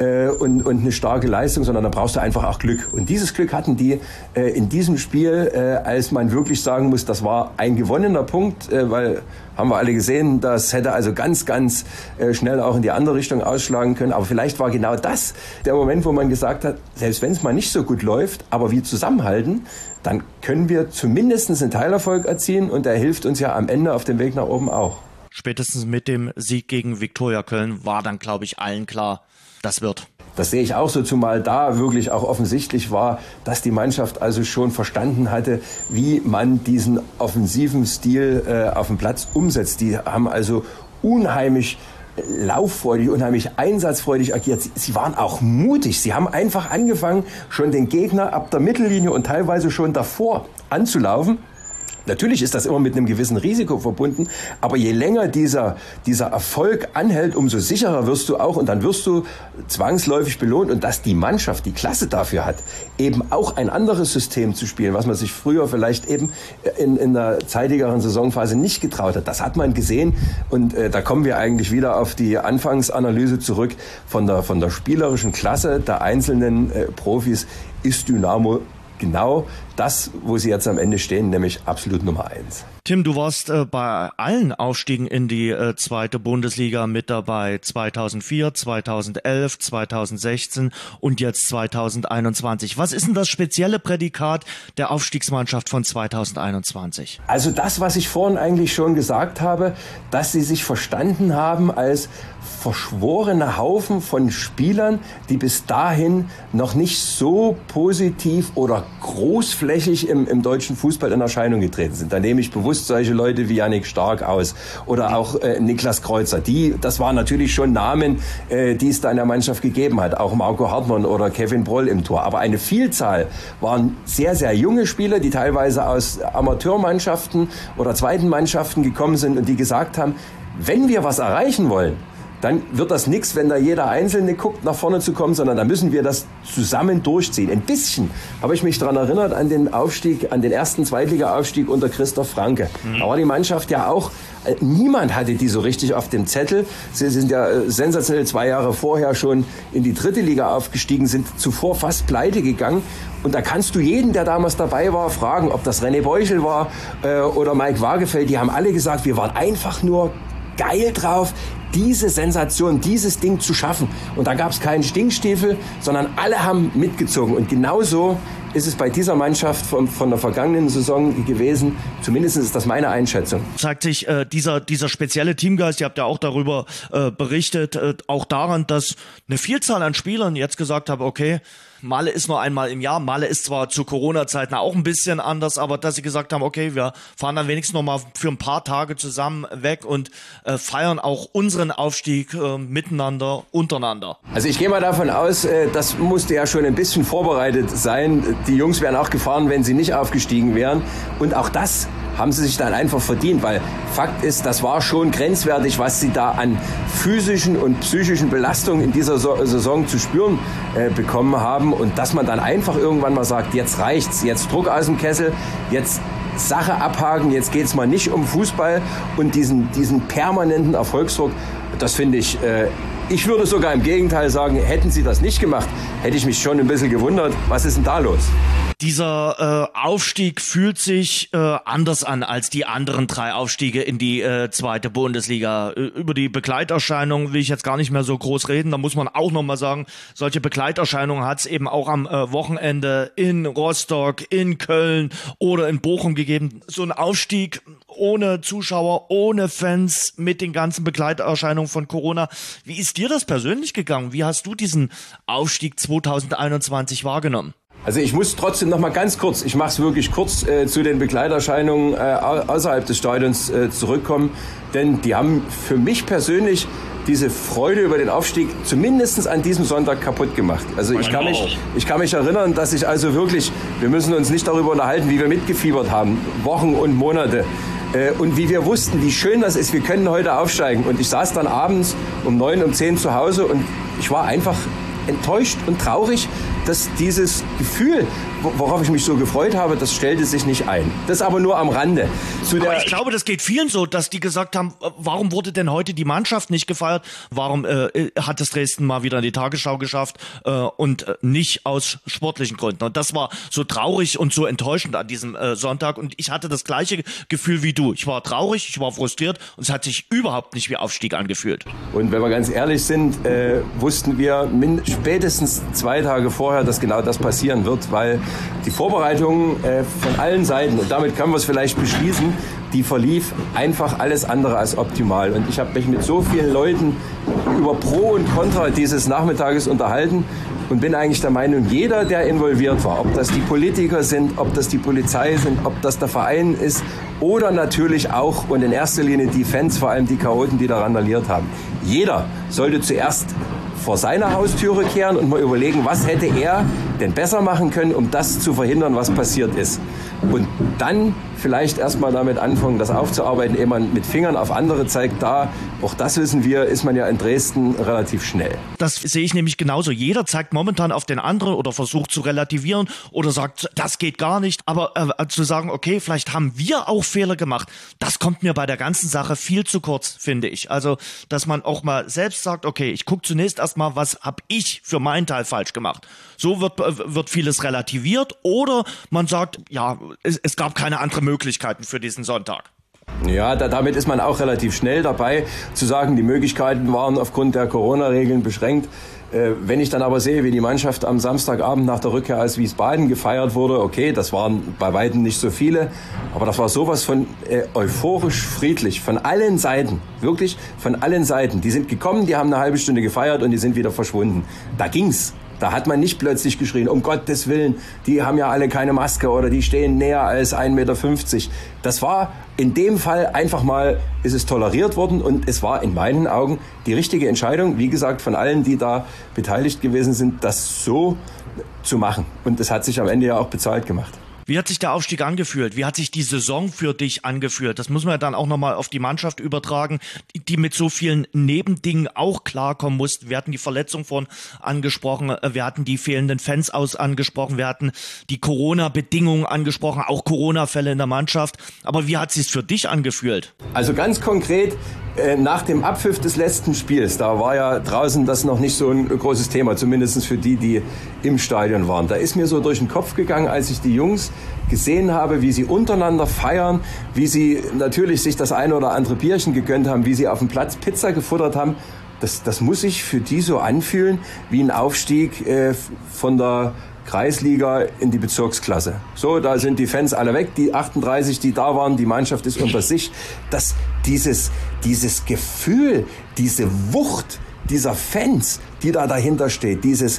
und eine starke Leistung, sondern da brauchst du einfach auch Glück. Und dieses Glück hatten die in diesem Spiel, als man wirklich sagen muss, das war ein gewonnener Punkt, weil haben wir alle gesehen, das hätte also ganz, ganz schnell auch in die andere Richtung ausschlagen können. Aber vielleicht war genau das der Moment, wo man gesagt hat, selbst wenn es mal nicht so gut läuft, aber wir zusammenhalten, dann können wir zumindest einen Teilerfolg erzielen und der hilft uns ja am Ende auf dem Weg nach oben auch. Spätestens mit dem Sieg gegen Viktoria Köln war dann, glaube ich, allen klar, das wird. Das sehe ich auch so, zumal da wirklich auch offensichtlich war, dass die Mannschaft also schon verstanden hatte, wie man diesen offensiven Stil auf dem Platz umsetzt. Die haben also unheimlich lauffreudig, unheimlich einsatzfreudig agiert. Sie waren auch mutig. Sie haben einfach angefangen, schon den Gegner ab der Mittellinie und teilweise schon davor anzulaufen. Natürlich ist das immer mit einem gewissen Risiko verbunden, aber je länger dieser Erfolg anhält, umso sicherer wirst du auch und dann wirst du zwangsläufig belohnt und dass die Mannschaft die Klasse dafür hat, eben auch ein anderes System zu spielen, was man sich früher vielleicht eben in der zeitigeren Saisonphase nicht getraut hat. Das hat man gesehen und da kommen wir eigentlich wieder auf die Anfangsanalyse zurück. Von der spielerischen Klasse der einzelnen Profis ist Dynamo genau das, wo sie jetzt am Ende stehen, nämlich absolut Nummer 1. Tim, du warst bei allen Aufstiegen in die zweite Bundesliga mit dabei. 2004, 2011, 2016 und jetzt 2021. Was ist denn das spezielle Prädikat der Aufstiegsmannschaft von 2021? Also das, was ich vorhin eigentlich schon gesagt habe, dass sie sich verstanden haben als verschworene Haufen von Spielern, die bis dahin noch nicht so positiv oder großflächig im deutschen Fußball in Erscheinung getreten sind. Da nehme ich bewusst solche Leute wie Yannick Stark aus oder auch Niklas Kreuzer. Das waren natürlich schon Namen, die es da in der Mannschaft gegeben hat. Auch Marco Hartmann oder Kevin Broll im Tor. Aber eine Vielzahl waren sehr, sehr junge Spieler, die teilweise aus Amateurmannschaften oder zweiten Mannschaften gekommen sind und die gesagt haben, wenn wir was erreichen wollen, dann wird das nichts, wenn da jeder Einzelne guckt, nach vorne zu kommen, sondern da müssen wir das zusammen durchziehen. Ein bisschen habe ich mich daran erinnert an den Aufstieg, an den ersten Zweitliga-Aufstieg unter Christoph Franke. Da war die Mannschaft ja auch, niemand hatte die so richtig auf dem Zettel. Sie sind ja sensationell 2 Jahre vorher schon in die 3. Liga aufgestiegen, sind zuvor fast pleite gegangen. Und da kannst du jeden, der damals dabei war, fragen, ob das René Beuchel war oder Mike Wagefeld. Die haben alle gesagt, wir waren einfach nur geil drauf, diese Sensation, dieses Ding zu schaffen. Und da gab es keinen Stinkstiefel, sondern alle haben mitgezogen. Und genauso ist es bei dieser Mannschaft von der vergangenen Saison gewesen. Zumindest ist das meine Einschätzung. Zeigt sich dieser spezielle Teamgeist, ihr habt ja auch darüber berichtet, auch daran, dass eine Vielzahl an Spielern jetzt gesagt haben, okay, Malle ist nur einmal im Jahr. Malle ist zwar zu Corona-Zeiten auch ein bisschen anders, aber dass sie gesagt haben, okay, wir fahren dann wenigstens noch mal für ein paar Tage zusammen weg und feiern auch unseren Aufstieg miteinander, untereinander. Also ich gehe mal davon aus, das musste ja schon ein bisschen vorbereitet sein. Die Jungs wären auch gefahren, wenn sie nicht aufgestiegen wären. Und auch das haben sie sich dann einfach verdient, weil Fakt ist, das war schon grenzwertig, was sie da an physischen und psychischen Belastungen in dieser Saison zu spüren bekommen haben und dass man dann einfach irgendwann mal sagt, jetzt reicht's, jetzt Druck aus dem Kessel, jetzt Sache abhaken, jetzt geht's mal nicht um Fußball und diesen permanenten Erfolgsdruck, das finde ich, ich würde sogar im Gegenteil sagen, hätten sie das nicht gemacht, hätte ich mich schon ein bisschen gewundert, was ist denn da los? Dieser Aufstieg fühlt sich anders an als die anderen 3 Aufstiege in die zweite Bundesliga. Über die Begleiterscheinungen will ich jetzt gar nicht mehr so groß reden. Da muss man auch nochmal sagen, solche Begleiterscheinungen hat es eben auch am Wochenende in Rostock, in Köln oder in Bochum gegeben. So ein Aufstieg ohne Zuschauer, ohne Fans, mit den ganzen Begleiterscheinungen von Corona. Wie ist dir das persönlich gegangen? Wie hast du diesen Aufstieg 2021 wahrgenommen? Also ich muss trotzdem noch mal ganz kurz, ich mache es wirklich kurz, zu den Begleiterscheinungen außerhalb des Stadions zurückkommen, denn die haben für mich persönlich diese Freude über den Aufstieg zumindest an diesem Sonntag kaputt gemacht. Also ich kann mich erinnern, dass ich also wirklich, wir müssen uns nicht darüber unterhalten, wie wir mitgefiebert haben, Wochen und Monate. Und wie wir wussten, wie schön das ist, wir können heute aufsteigen. Und ich saß dann abends um 9, um 10 zu Hause und ich war einfach enttäuscht und traurig, dass dieses Gefühl, worauf ich mich so gefreut habe, das stellte sich nicht ein. Das aber nur am Rande. Aber ich glaube, das geht vielen so, dass die gesagt haben, warum wurde denn heute die Mannschaft nicht gefeiert? Warum hat es Dresden mal wieder in die Tagesschau geschafft und nicht aus sportlichen Gründen? Und das war so traurig und so enttäuschend an diesem Sonntag. Und ich hatte das gleiche Gefühl wie du. Ich war traurig, ich war frustriert und es hat sich überhaupt nicht wie Aufstieg angefühlt. Und wenn wir ganz ehrlich sind, wussten wir spätestens 2 Tage vorher, dass genau das passieren wird, weil die Vorbereitung von allen Seiten, und damit können wir es vielleicht beschließen, die verlief einfach alles andere als optimal. Und ich habe mich mit so vielen Leuten über Pro und Contra dieses Nachmittages unterhalten und bin eigentlich der Meinung, jeder, der involviert war, ob das die Politiker sind, ob das die Polizei sind, ob das der Verein ist oder natürlich auch und in erster Linie die Fans, vor allem die Chaoten, die da randaliert haben. Jeder sollte zuerst vor seiner Haustüre kehren und mal überlegen, was hätte er denn besser machen können, um das zu verhindern, was passiert ist. Und dann, vielleicht erstmal damit anfangen, das aufzuarbeiten, ehe man mit Fingern auf andere zeigt. Auch das wissen wir, ist man ja in Dresden relativ schnell. Das sehe ich nämlich genauso. Jeder zeigt momentan auf den anderen oder versucht zu relativieren oder sagt, das geht gar nicht. Aber zu sagen, okay, vielleicht haben wir auch Fehler gemacht, das kommt mir bei der ganzen Sache viel zu kurz, finde ich. Also, dass man auch mal selbst sagt, okay, ich gucke zunächst erstmal, was habe ich für meinen Teil falsch gemacht. So wird vieles relativiert oder man sagt, ja, es gab keine anderen Möglichkeiten für diesen Sonntag. Ja, damit ist man auch relativ schnell dabei, zu sagen, die Möglichkeiten waren aufgrund der Corona-Regeln beschränkt. Wenn ich dann aber sehe, wie die Mannschaft am Samstagabend nach der Rückkehr aus Wiesbaden gefeiert wurde, okay, das waren bei weitem nicht so viele, aber das war sowas von euphorisch friedlich, von allen Seiten, wirklich von allen Seiten. Die sind gekommen, die haben eine halbe Stunde gefeiert und die sind wieder verschwunden. Da ging's. Da hat man nicht plötzlich geschrien, um Gottes Willen, die haben ja alle keine Maske oder die stehen näher als 1,50 Meter. Das war in dem Fall einfach mal, ist es toleriert worden und es war in meinen Augen die richtige Entscheidung, wie gesagt, von allen, die da beteiligt gewesen sind, das so zu machen. Und es hat sich am Ende ja auch bezahlt gemacht. Wie hat sich der Aufstieg angefühlt? Wie hat sich die Saison für dich angefühlt? Das muss man ja dann auch nochmal auf die Mannschaft übertragen, die mit so vielen Nebendingen auch klarkommen mussten. Wir hatten die Verletzung von angesprochen, wir hatten die fehlenden Fans angesprochen, wir hatten die Corona-Bedingungen angesprochen, auch Corona-Fälle in der Mannschaft. Aber wie hat es sich für dich angefühlt? Also ganz konkret, nach dem Abpfiff des letzten Spiels, da war ja draußen das noch nicht so ein großes Thema, zumindest für die im Stadion waren. Da ist mir so durch den Kopf gegangen, als ich die Jungs gesehen habe, wie sie untereinander feiern, wie sie natürlich sich das eine oder andere Bierchen gegönnt haben, wie sie auf dem Platz Pizza gefuttert haben. Das muss sich für die so anfühlen wie ein Aufstieg von der Kreisliga in die Bezirksklasse. So, da sind die Fans alle weg, die 38, die da waren, die Mannschaft ist unter sich. Dieses Gefühl, diese Wucht dieser Fans, die da dahinter steht, dieses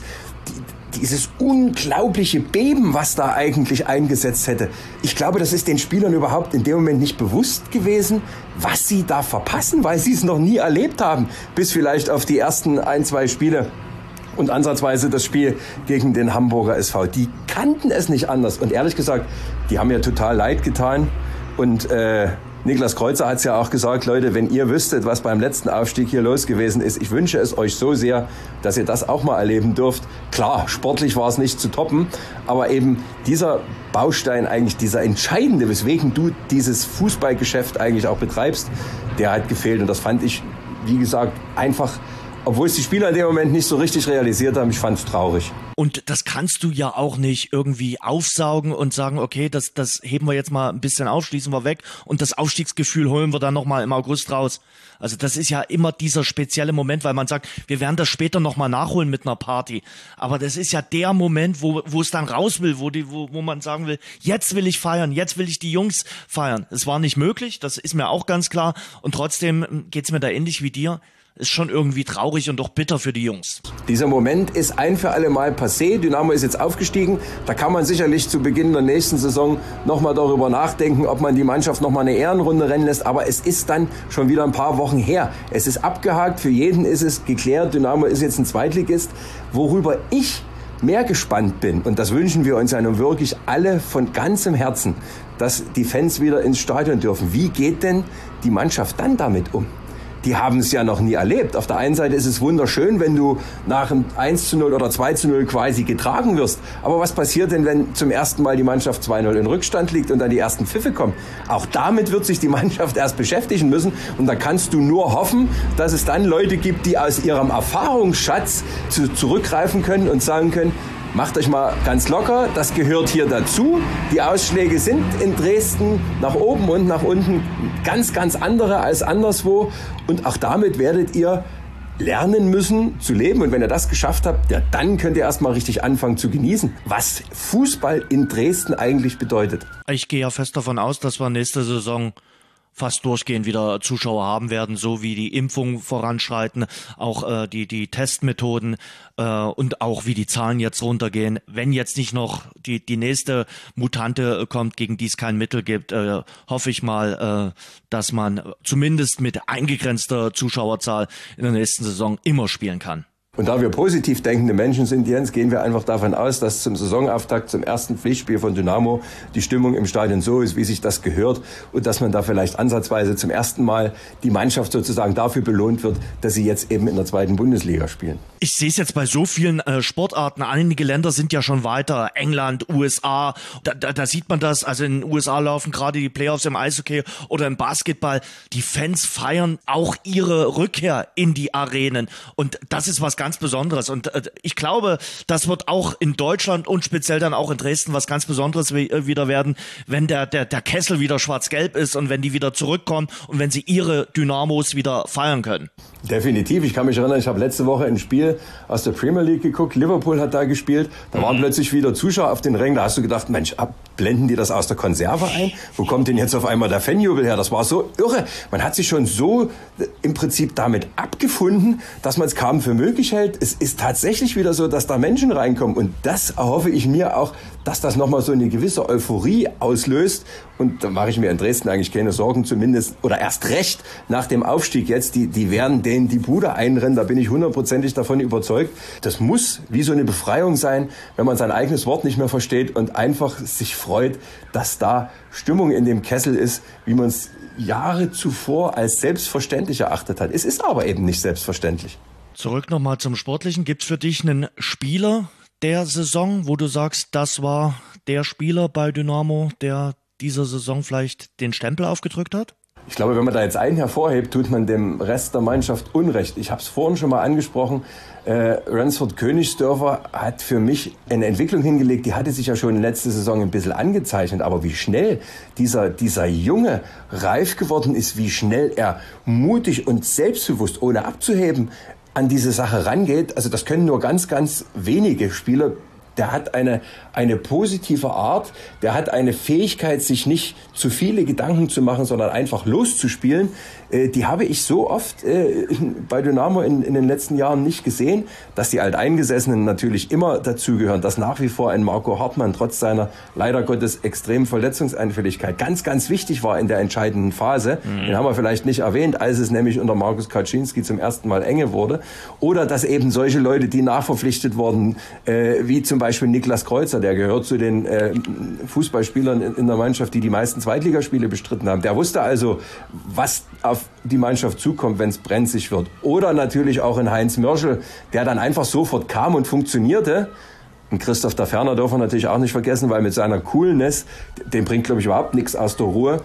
unglaubliche Beben, was da eigentlich eingesetzt hätte. Ich glaube, das ist den Spielern überhaupt in dem Moment nicht bewusst gewesen, was sie da verpassen, weil sie es noch nie erlebt haben, bis vielleicht auf die ersten 1-2 Spiele. Und ansatzweise das Spiel gegen den Hamburger SV. Die kannten es nicht anders. Und ehrlich gesagt, die haben mir total leid getan. Und Niklas Kreuzer hat es ja auch gesagt, Leute, wenn ihr wüsstet, was beim letzten Aufstieg hier los gewesen ist, ich wünsche es euch so sehr, dass ihr das auch mal erleben dürft. Klar, sportlich war es nicht zu toppen, aber eben dieser Baustein eigentlich, dieser entscheidende, weswegen du dieses Fußballgeschäft eigentlich auch betreibst, der hat gefehlt. Und das fand ich, wie gesagt, einfach, obwohl es die Spieler in dem Moment nicht so richtig realisiert haben, ich fand es traurig. Und das kannst du ja auch nicht irgendwie aufsaugen und sagen, okay, das heben wir jetzt mal ein bisschen auf, schließen wir weg und das Aufstiegsgefühl holen wir dann nochmal im August raus. Also das ist ja immer dieser spezielle Moment, weil man sagt, wir werden das später nochmal nachholen mit einer Party. Aber das ist ja der Moment, wo es dann raus will, wo man sagen will, jetzt will ich feiern, jetzt will ich die Jungs feiern. Es war nicht möglich, das ist mir auch ganz klar. Und trotzdem geht's mir da ähnlich wie dir. Ist schon irgendwie traurig und auch bitter für die Jungs. Dieser Moment ist ein für alle Mal passé. Dynamo ist jetzt aufgestiegen. Da kann man sicherlich zu Beginn der nächsten Saison nochmal darüber nachdenken, ob man die Mannschaft nochmal eine Ehrenrunde rennen lässt. Aber es ist dann schon wieder ein paar Wochen her. Es ist abgehakt. Für jeden ist es geklärt. Dynamo ist jetzt ein Zweitligist. Worüber ich mehr gespannt bin, und das wünschen wir uns ja nun wirklich alle von ganzem Herzen, dass die Fans wieder ins Stadion dürfen. Wie geht denn die Mannschaft dann damit um? Die haben es ja noch nie erlebt. Auf der einen Seite ist es wunderschön, wenn du nach einem 1:0 oder 2:0 quasi getragen wirst. Aber was passiert denn, wenn zum ersten Mal die Mannschaft 2:0 in Rückstand liegt und dann die ersten Pfiffe kommen? Auch damit wird sich die Mannschaft erst beschäftigen müssen. Und da kannst du nur hoffen, dass es dann Leute gibt, die aus ihrem Erfahrungsschatz zurückgreifen können und sagen können, macht euch mal ganz locker, das gehört hier dazu. Die Ausschläge sind in Dresden nach oben und nach unten ganz, ganz andere als anderswo. Und auch damit werdet ihr lernen müssen zu leben. Und wenn ihr das geschafft habt, ja, dann könnt ihr erstmal richtig anfangen zu genießen, was Fußball in Dresden eigentlich bedeutet. Ich gehe ja fest davon aus, dass wir nächste Saison fast durchgehend wieder Zuschauer haben werden, so wie die Impfungen voranschreiten, auch die Testmethoden und auch wie die Zahlen jetzt runtergehen. Wenn jetzt nicht noch die nächste Mutante kommt, gegen die es kein Mittel gibt, hoffe ich mal, dass man zumindest mit eingegrenzter Zuschauerzahl in der nächsten Saison immer spielen kann. Und da wir positiv denkende Menschen sind, Jens, gehen wir einfach davon aus, dass zum Saisonauftakt, zum ersten Pflichtspiel von Dynamo die Stimmung im Stadion so ist, wie sich das gehört und dass man da vielleicht ansatzweise zum ersten Mal die Mannschaft sozusagen dafür belohnt wird, dass sie jetzt eben in der 2. Bundesliga spielen. Ich sehe es jetzt bei so vielen Sportarten. Einige Länder sind ja schon weiter. England, USA, da sieht man das. Also in den USA laufen gerade die Playoffs im Eishockey oder im Basketball. Die Fans feiern auch ihre Rückkehr in die Arenen. Und das ist was ganz Besonderes. Und ich glaube, das wird auch in Deutschland und speziell dann auch in Dresden was ganz Besonderes wieder werden, wenn der Kessel wieder schwarz-gelb ist und wenn die wieder zurückkommen und wenn sie ihre Dynamos wieder feiern können. Definitiv. Ich kann mich erinnern, ich habe letzte Woche ein Spiel aus der Premier League geguckt. Liverpool hat da gespielt. Da waren plötzlich wieder Zuschauer auf den Rängen. Da hast du gedacht, Mensch, blenden die das aus der Konserve ein? Wo kommt denn jetzt auf einmal der Fanjubel her? Das war so irre. Man hat sich schon so im Prinzip damit abgefunden, dass man es kaum für möglich hält. Es ist tatsächlich wieder so, dass da Menschen reinkommen. Und das erhoffe ich mir auch, dass das nochmal so eine gewisse Euphorie auslöst. Und da mache ich mir in Dresden eigentlich keine Sorgen, zumindest, oder erst recht nach dem Aufstieg jetzt. Die werden denen die Bude einrennen, da bin ich 100%ig davon überzeugt. Das muss wie so eine Befreiung sein, wenn man sein eigenes Wort nicht mehr versteht und einfach sich freut, dass da Stimmung in dem Kessel ist, wie man es Jahre zuvor als selbstverständlich erachtet hat. Es ist aber eben nicht selbstverständlich. Zurück nochmal zum Sportlichen. Gibt's für dich einen Spieler der Saison, wo du sagst, das war der Spieler bei Dynamo, der dieser Saison vielleicht den Stempel aufgedrückt hat? Ich glaube, wenn man da jetzt einen hervorhebt, tut man dem Rest der Mannschaft Unrecht. Ich habe es vorhin schon mal angesprochen. Ransford-Königsdörfer hat für mich eine Entwicklung hingelegt, die hatte sich ja schon letzte Saison ein bisschen angezeichnet. Aber wie schnell dieser Junge reif geworden ist, wie schnell er mutig und selbstbewusst, ohne abzuheben, an diese Sache rangeht, also das können nur ganz, ganz wenige Spieler. Der hat eine positive Art, der hat eine Fähigkeit, sich nicht zu viele Gedanken zu machen, sondern einfach loszuspielen. Die habe ich so oft bei Dynamo in den letzten Jahren nicht gesehen, dass die Alteingesessenen natürlich immer dazugehören, dass nach wie vor ein Marco Hartmann trotz seiner leider Gottes extremen Verletzungsanfälligkeit ganz, ganz wichtig war in der entscheidenden Phase. Den haben wir vielleicht nicht erwähnt, als es nämlich unter Markus Kaczynski zum ersten Mal enge wurde. Oder dass eben solche Leute, die nachverpflichtet wurden, wie zum Beispiel Niklas Kreuzer, der gehört zu den Fußballspielern in der Mannschaft, die meisten Zweitligaspiele bestritten haben. Der wusste also, was auf die Mannschaft zukommt, wenn es brenzlig wird. Oder natürlich auch in Heinz Mörschel, der dann einfach sofort kam und funktionierte. Und Christoph da Ferner darf man natürlich auch nicht vergessen, weil mit seiner Coolness, dem bringt, glaube ich, überhaupt nichts aus der Ruhe,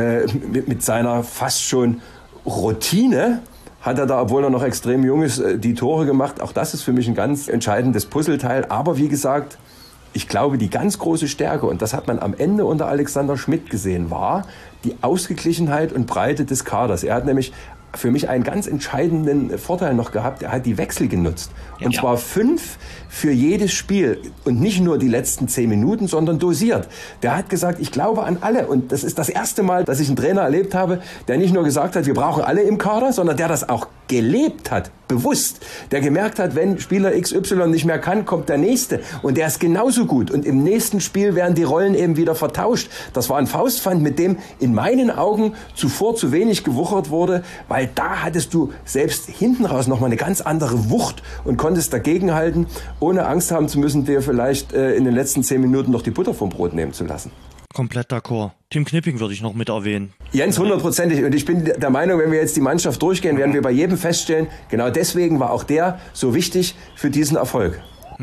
mit seiner fast schon Routine hat er da, obwohl er noch extrem jung ist, die Tore gemacht. Auch das ist für mich ein ganz entscheidendes Puzzleteil. Aber wie gesagt, ich glaube, die ganz große Stärke, und das hat man am Ende unter Alexander Schmidt gesehen, war die Ausgeglichenheit und Breite des Kaders. Er hat nämlich für mich einen ganz entscheidenden Vorteil noch gehabt. Er hat die Wechsel genutzt. Und zwar 5 für jedes Spiel. Und nicht nur die letzten 10 Minuten, sondern dosiert. Der hat gesagt, ich glaube an alle. Und das ist das erste Mal, dass ich einen Trainer erlebt habe, der nicht nur gesagt hat, wir brauchen alle im Kader, sondern der das auch gelebt hat, bewusst. Der gemerkt hat, wenn Spieler XY nicht mehr kann, kommt der Nächste. Und der ist genauso gut. Und im nächsten Spiel werden die Rollen eben wieder vertauscht. Das war ein Faustpfand, mit dem in meinen Augen zuvor zu wenig gewuchert wurde, weil da hattest du selbst hinten raus nochmal eine ganz andere Wucht und konntest dagegenhalten, ohne Angst haben zu müssen, dir vielleicht in den letzten 10 Minuten noch die Butter vom Brot nehmen zu lassen. Komplett d'accord. Tim Knipping würde ich noch mit erwähnen. Jens, 100%. Und ich bin der Meinung, wenn wir jetzt die Mannschaft durchgehen, werden wir bei jedem feststellen, genau deswegen war auch der so wichtig für diesen Erfolg.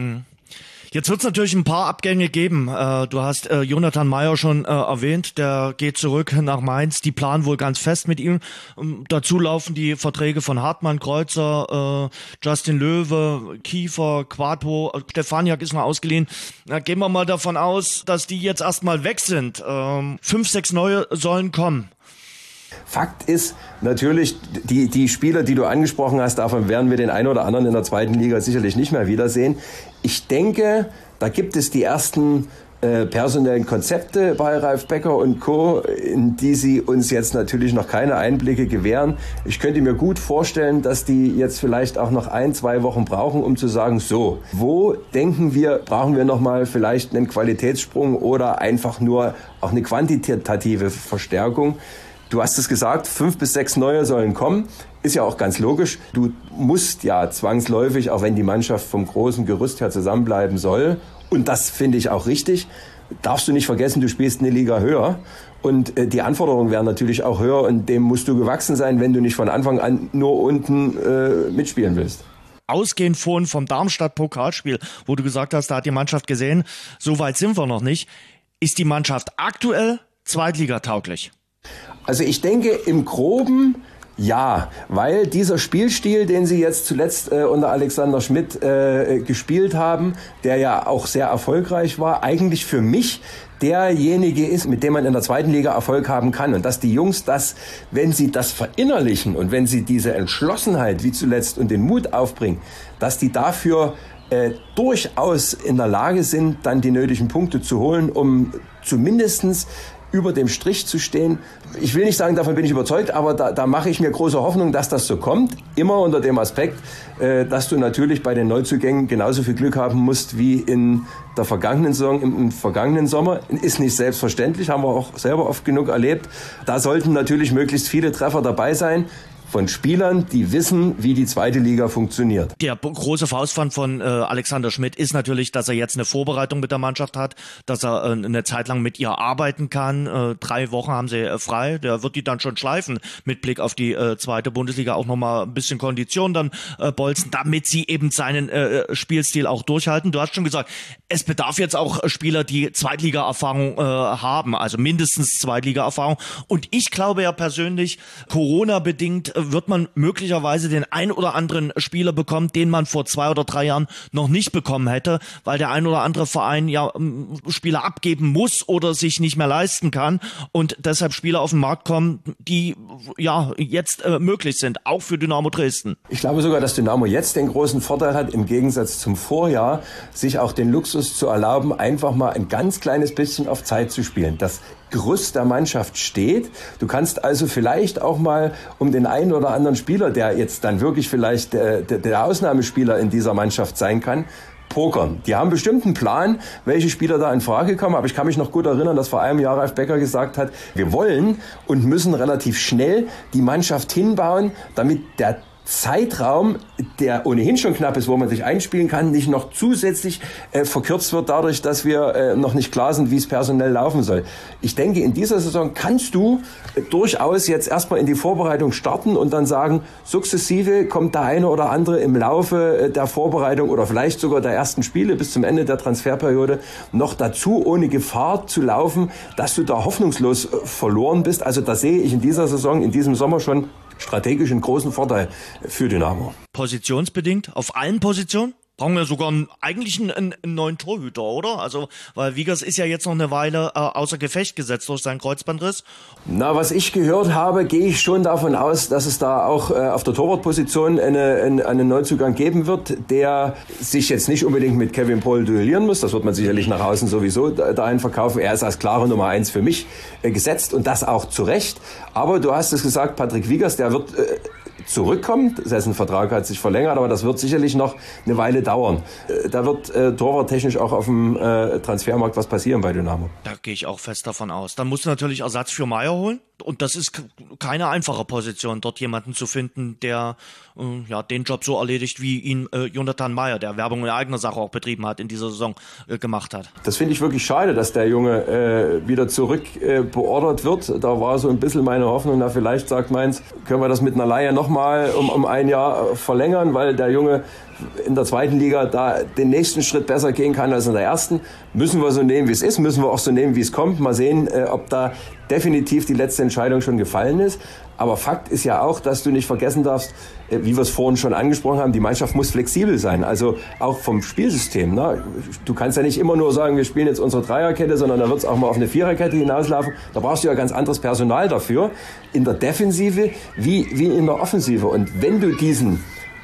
Jetzt wird es natürlich ein paar Abgänge geben. Du hast Jonathan Meyer schon erwähnt, der geht zurück nach Mainz. Die planen wohl ganz fest mit ihm. Dazu laufen die Verträge von Hartmann, Kreuzer, Justin Löwe, Kiefer, Quato, Stefaniak ist noch ausgeliehen. Gehen wir mal davon aus, dass die jetzt erstmal weg sind. 5, 6 neue sollen kommen. Fakt ist natürlich, die Spieler, die du angesprochen hast, davon werden wir den einen oder anderen in der zweiten Liga sicherlich nicht mehr wiedersehen. Ich denke, da gibt es die ersten personellen Konzepte bei Ralf Becker und Co., in die sie uns jetzt natürlich noch keine Einblicke gewähren. Ich könnte mir gut vorstellen, dass die jetzt vielleicht auch noch 1, 2 Wochen brauchen, um zu sagen, so, wo denken wir, brauchen wir nochmal vielleicht einen Qualitätssprung oder einfach nur auch eine quantitative Verstärkung. Du hast es gesagt, 5 bis 6 neue sollen kommen. Ist ja auch ganz logisch. Du musst ja zwangsläufig, auch wenn die Mannschaft vom großen Gerüst her zusammenbleiben soll, und das finde ich auch richtig, darfst du nicht vergessen, du spielst eine Liga höher. Und die Anforderungen werden natürlich auch höher und dem musst du gewachsen sein, wenn du nicht von Anfang an nur unten mitspielen willst. Ausgehend vorhin vom Darmstadt-Pokalspiel, wo du gesagt hast, da hat die Mannschaft gesehen, so weit sind wir noch nicht. Ist die Mannschaft aktuell zweitligatauglich? Also ich denke im Groben ja, weil dieser Spielstil, den sie jetzt zuletzt unter Alexander Schmidt gespielt haben, der ja auch sehr erfolgreich war, eigentlich für mich derjenige ist, mit dem man in der zweiten Liga Erfolg haben kann. Und dass die Jungs das, wenn sie das verinnerlichen und wenn sie diese Entschlossenheit wie zuletzt und den Mut aufbringen, dass die dafür durchaus in der Lage sind, dann die nötigen Punkte zu holen, um zumindestens über dem Strich zu stehen. Ich will nicht sagen, davon bin ich überzeugt, aber da mache ich mir große Hoffnung, dass das so kommt. Immer unter dem Aspekt, dass du natürlich bei den Neuzugängen genauso viel Glück haben musst wie in der vergangenen Saison, im vergangenen Sommer. Ist nicht selbstverständlich, haben wir auch selber oft genug erlebt. Da sollten natürlich möglichst viele Treffer dabei sein. Von Spielern, die wissen, wie die zweite Liga funktioniert. Der große Faustpfand von Alexander Schmidt ist natürlich, dass er jetzt eine Vorbereitung mit der Mannschaft hat, dass er eine Zeit lang mit ihr arbeiten kann. 3 Wochen haben sie frei, der wird die dann schon schleifen, mit Blick auf die zweite Bundesliga auch nochmal ein bisschen Kondition dann bolzen, damit sie eben seinen Spielstil auch durchhalten. Du hast schon gesagt, es bedarf jetzt auch Spieler, die Zweitliga-Erfahrung haben, also mindestens Zweitliga-Erfahrung. Und ich glaube ja persönlich, Corona-bedingt wird man möglicherweise den ein oder anderen Spieler bekommen, den man vor 2 oder 3 Jahren noch nicht bekommen hätte, weil der ein oder andere Verein ja Spieler abgeben muss oder sich nicht mehr leisten kann und deshalb Spieler auf den Markt kommen, die ja jetzt möglich sind, auch für Dynamo Dresden. Ich glaube sogar, dass Dynamo jetzt den großen Vorteil hat, im Gegensatz zum Vorjahr, sich auch den Luxus zu erlauben, einfach mal ein ganz kleines bisschen auf Zeit zu spielen. Das Gerüst der Mannschaft steht. Du kannst also vielleicht auch mal um den einen oder anderen Spieler, der jetzt dann wirklich vielleicht der Ausnahmespieler in dieser Mannschaft sein kann, pokern. Die haben bestimmt einen Plan, welche Spieler da in Frage kommen, aber ich kann mich noch gut erinnern, dass vor einem Jahr Ralf Becker gesagt hat, wir wollen und müssen relativ schnell die Mannschaft hinbauen, damit der Zeitraum, der ohnehin schon knapp ist, wo man sich einspielen kann, nicht noch zusätzlich verkürzt wird dadurch, dass wir noch nicht klar sind, wie es personell laufen soll. Ich denke, in dieser Saison kannst du durchaus jetzt erstmal in die Vorbereitung starten und dann sagen, sukzessive kommt der eine oder andere im Laufe der Vorbereitung oder vielleicht sogar der ersten Spiele bis zum Ende der Transferperiode noch dazu, ohne Gefahr zu laufen, dass du da hoffnungslos verloren bist. Also da sehe ich in dieser Saison, in diesem Sommer schon strategisch einen großen Vorteil für Dynamo. Positionsbedingt? Auf allen Positionen? Brauchen wir sogar eigentlich einen neuen Torhüter, oder? Also, weil Wiegers ist ja jetzt noch eine Weile außer Gefecht gesetzt durch seinen Kreuzbandriss. Na, was ich gehört habe, gehe ich schon davon aus, dass es da auch auf der Torwartposition einen Neuzugang geben wird, der sich jetzt nicht unbedingt mit Kevin Pohl duellieren muss. Das wird man sicherlich nach außen sowieso dahin verkaufen. Er ist als klare Nummer 1 für mich gesetzt und das auch zu Recht. Aber du hast es gesagt, Patrick Wiegers, der wird zurückkommt. Dessen Vertrag hat sich verlängert, aber das wird sicherlich noch eine Weile dauern. Da wird torwarttechnisch auch auf dem Transfermarkt was passieren bei Dynamo. Da gehe ich auch fest davon aus. Dann musst du natürlich Ersatz für Meier holen. Und das ist keine einfache Position, dort jemanden zu finden, der den Job so erledigt, wie ihn Jonathan Meier, der Werbung in eigener Sache auch betrieben hat, in dieser Saison gemacht hat. Das finde ich wirklich schade, dass der Junge wieder zurück beordert wird. Da war so ein bisschen meine Hoffnung, na vielleicht sagt Mainz, können wir das mit einer Leihe nochmal um 1 Jahr verlängern, weil der Junge in der zweiten Liga da den nächsten Schritt besser gehen kann als in der ersten. Müssen wir so nehmen, wie es ist, müssen wir auch so nehmen, wie es kommt. Mal sehen, ob da definitiv die letzte Entscheidung schon gefallen ist. Aber Fakt ist ja auch, dass du nicht vergessen darfst, wie wir es vorhin schon angesprochen haben, die Mannschaft muss flexibel sein, also auch vom Spielsystem. Ne? Du kannst ja nicht immer nur sagen, wir spielen jetzt unsere Dreierkette, sondern da wird es auch mal auf eine Viererkette hinauslaufen. Da brauchst du ja ganz anderes Personal dafür, in der Defensive wie in der Offensive. Und wenn du diesen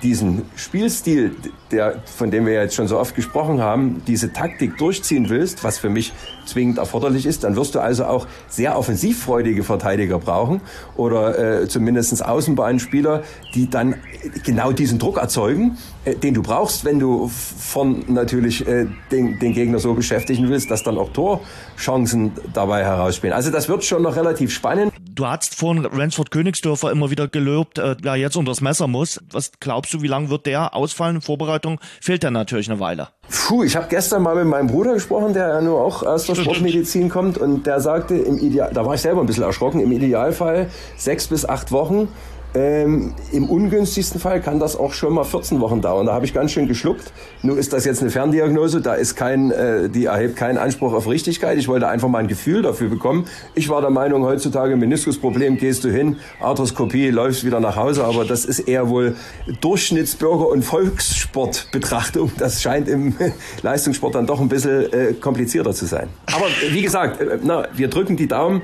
Spielstil, von dem wir ja jetzt schon so oft gesprochen haben, diese Taktik durchziehen willst, was für mich zwingend erforderlich ist, dann wirst du also auch sehr offensivfreudige Verteidiger brauchen oder zumindest Außenbahnspieler, die dann genau diesen Druck erzeugen, den du brauchst, wenn du von natürlich den Gegner so beschäftigen willst, dass dann auch Torchancen dabei herausspielen. Also das wird schon noch relativ spannend. Du hast vorhin Ransford-Königsdörfer immer wieder gelobt, der jetzt unter das Messer muss. Was glaubst du, wie lange wird der ausfallen? In Vorbereitung fehlt der natürlich eine Weile. Ich habe gestern mal mit meinem Bruder gesprochen, der ja nur auch aus der Sportmedizin kommt, und der sagte, da war ich selber ein bisschen erschrocken, im Idealfall 6 bis 8 Wochen. Im ungünstigsten Fall kann das auch schon mal 14 Wochen dauern. Da habe ich ganz schön geschluckt. Nur ist das jetzt eine Ferndiagnose, da ist die erhebt keinen Anspruch auf Richtigkeit. Ich wollte einfach mal ein Gefühl dafür bekommen. Ich war der Meinung, heutzutage Meniskusproblem, gehst du hin, Arthroskopie, läufst wieder nach Hause. Aber das ist eher wohl Durchschnittsbürger- und Volkssportbetrachtung. Das scheint im Leistungssport dann doch ein bisschen komplizierter zu sein. Aber wie gesagt, wir drücken die Daumen,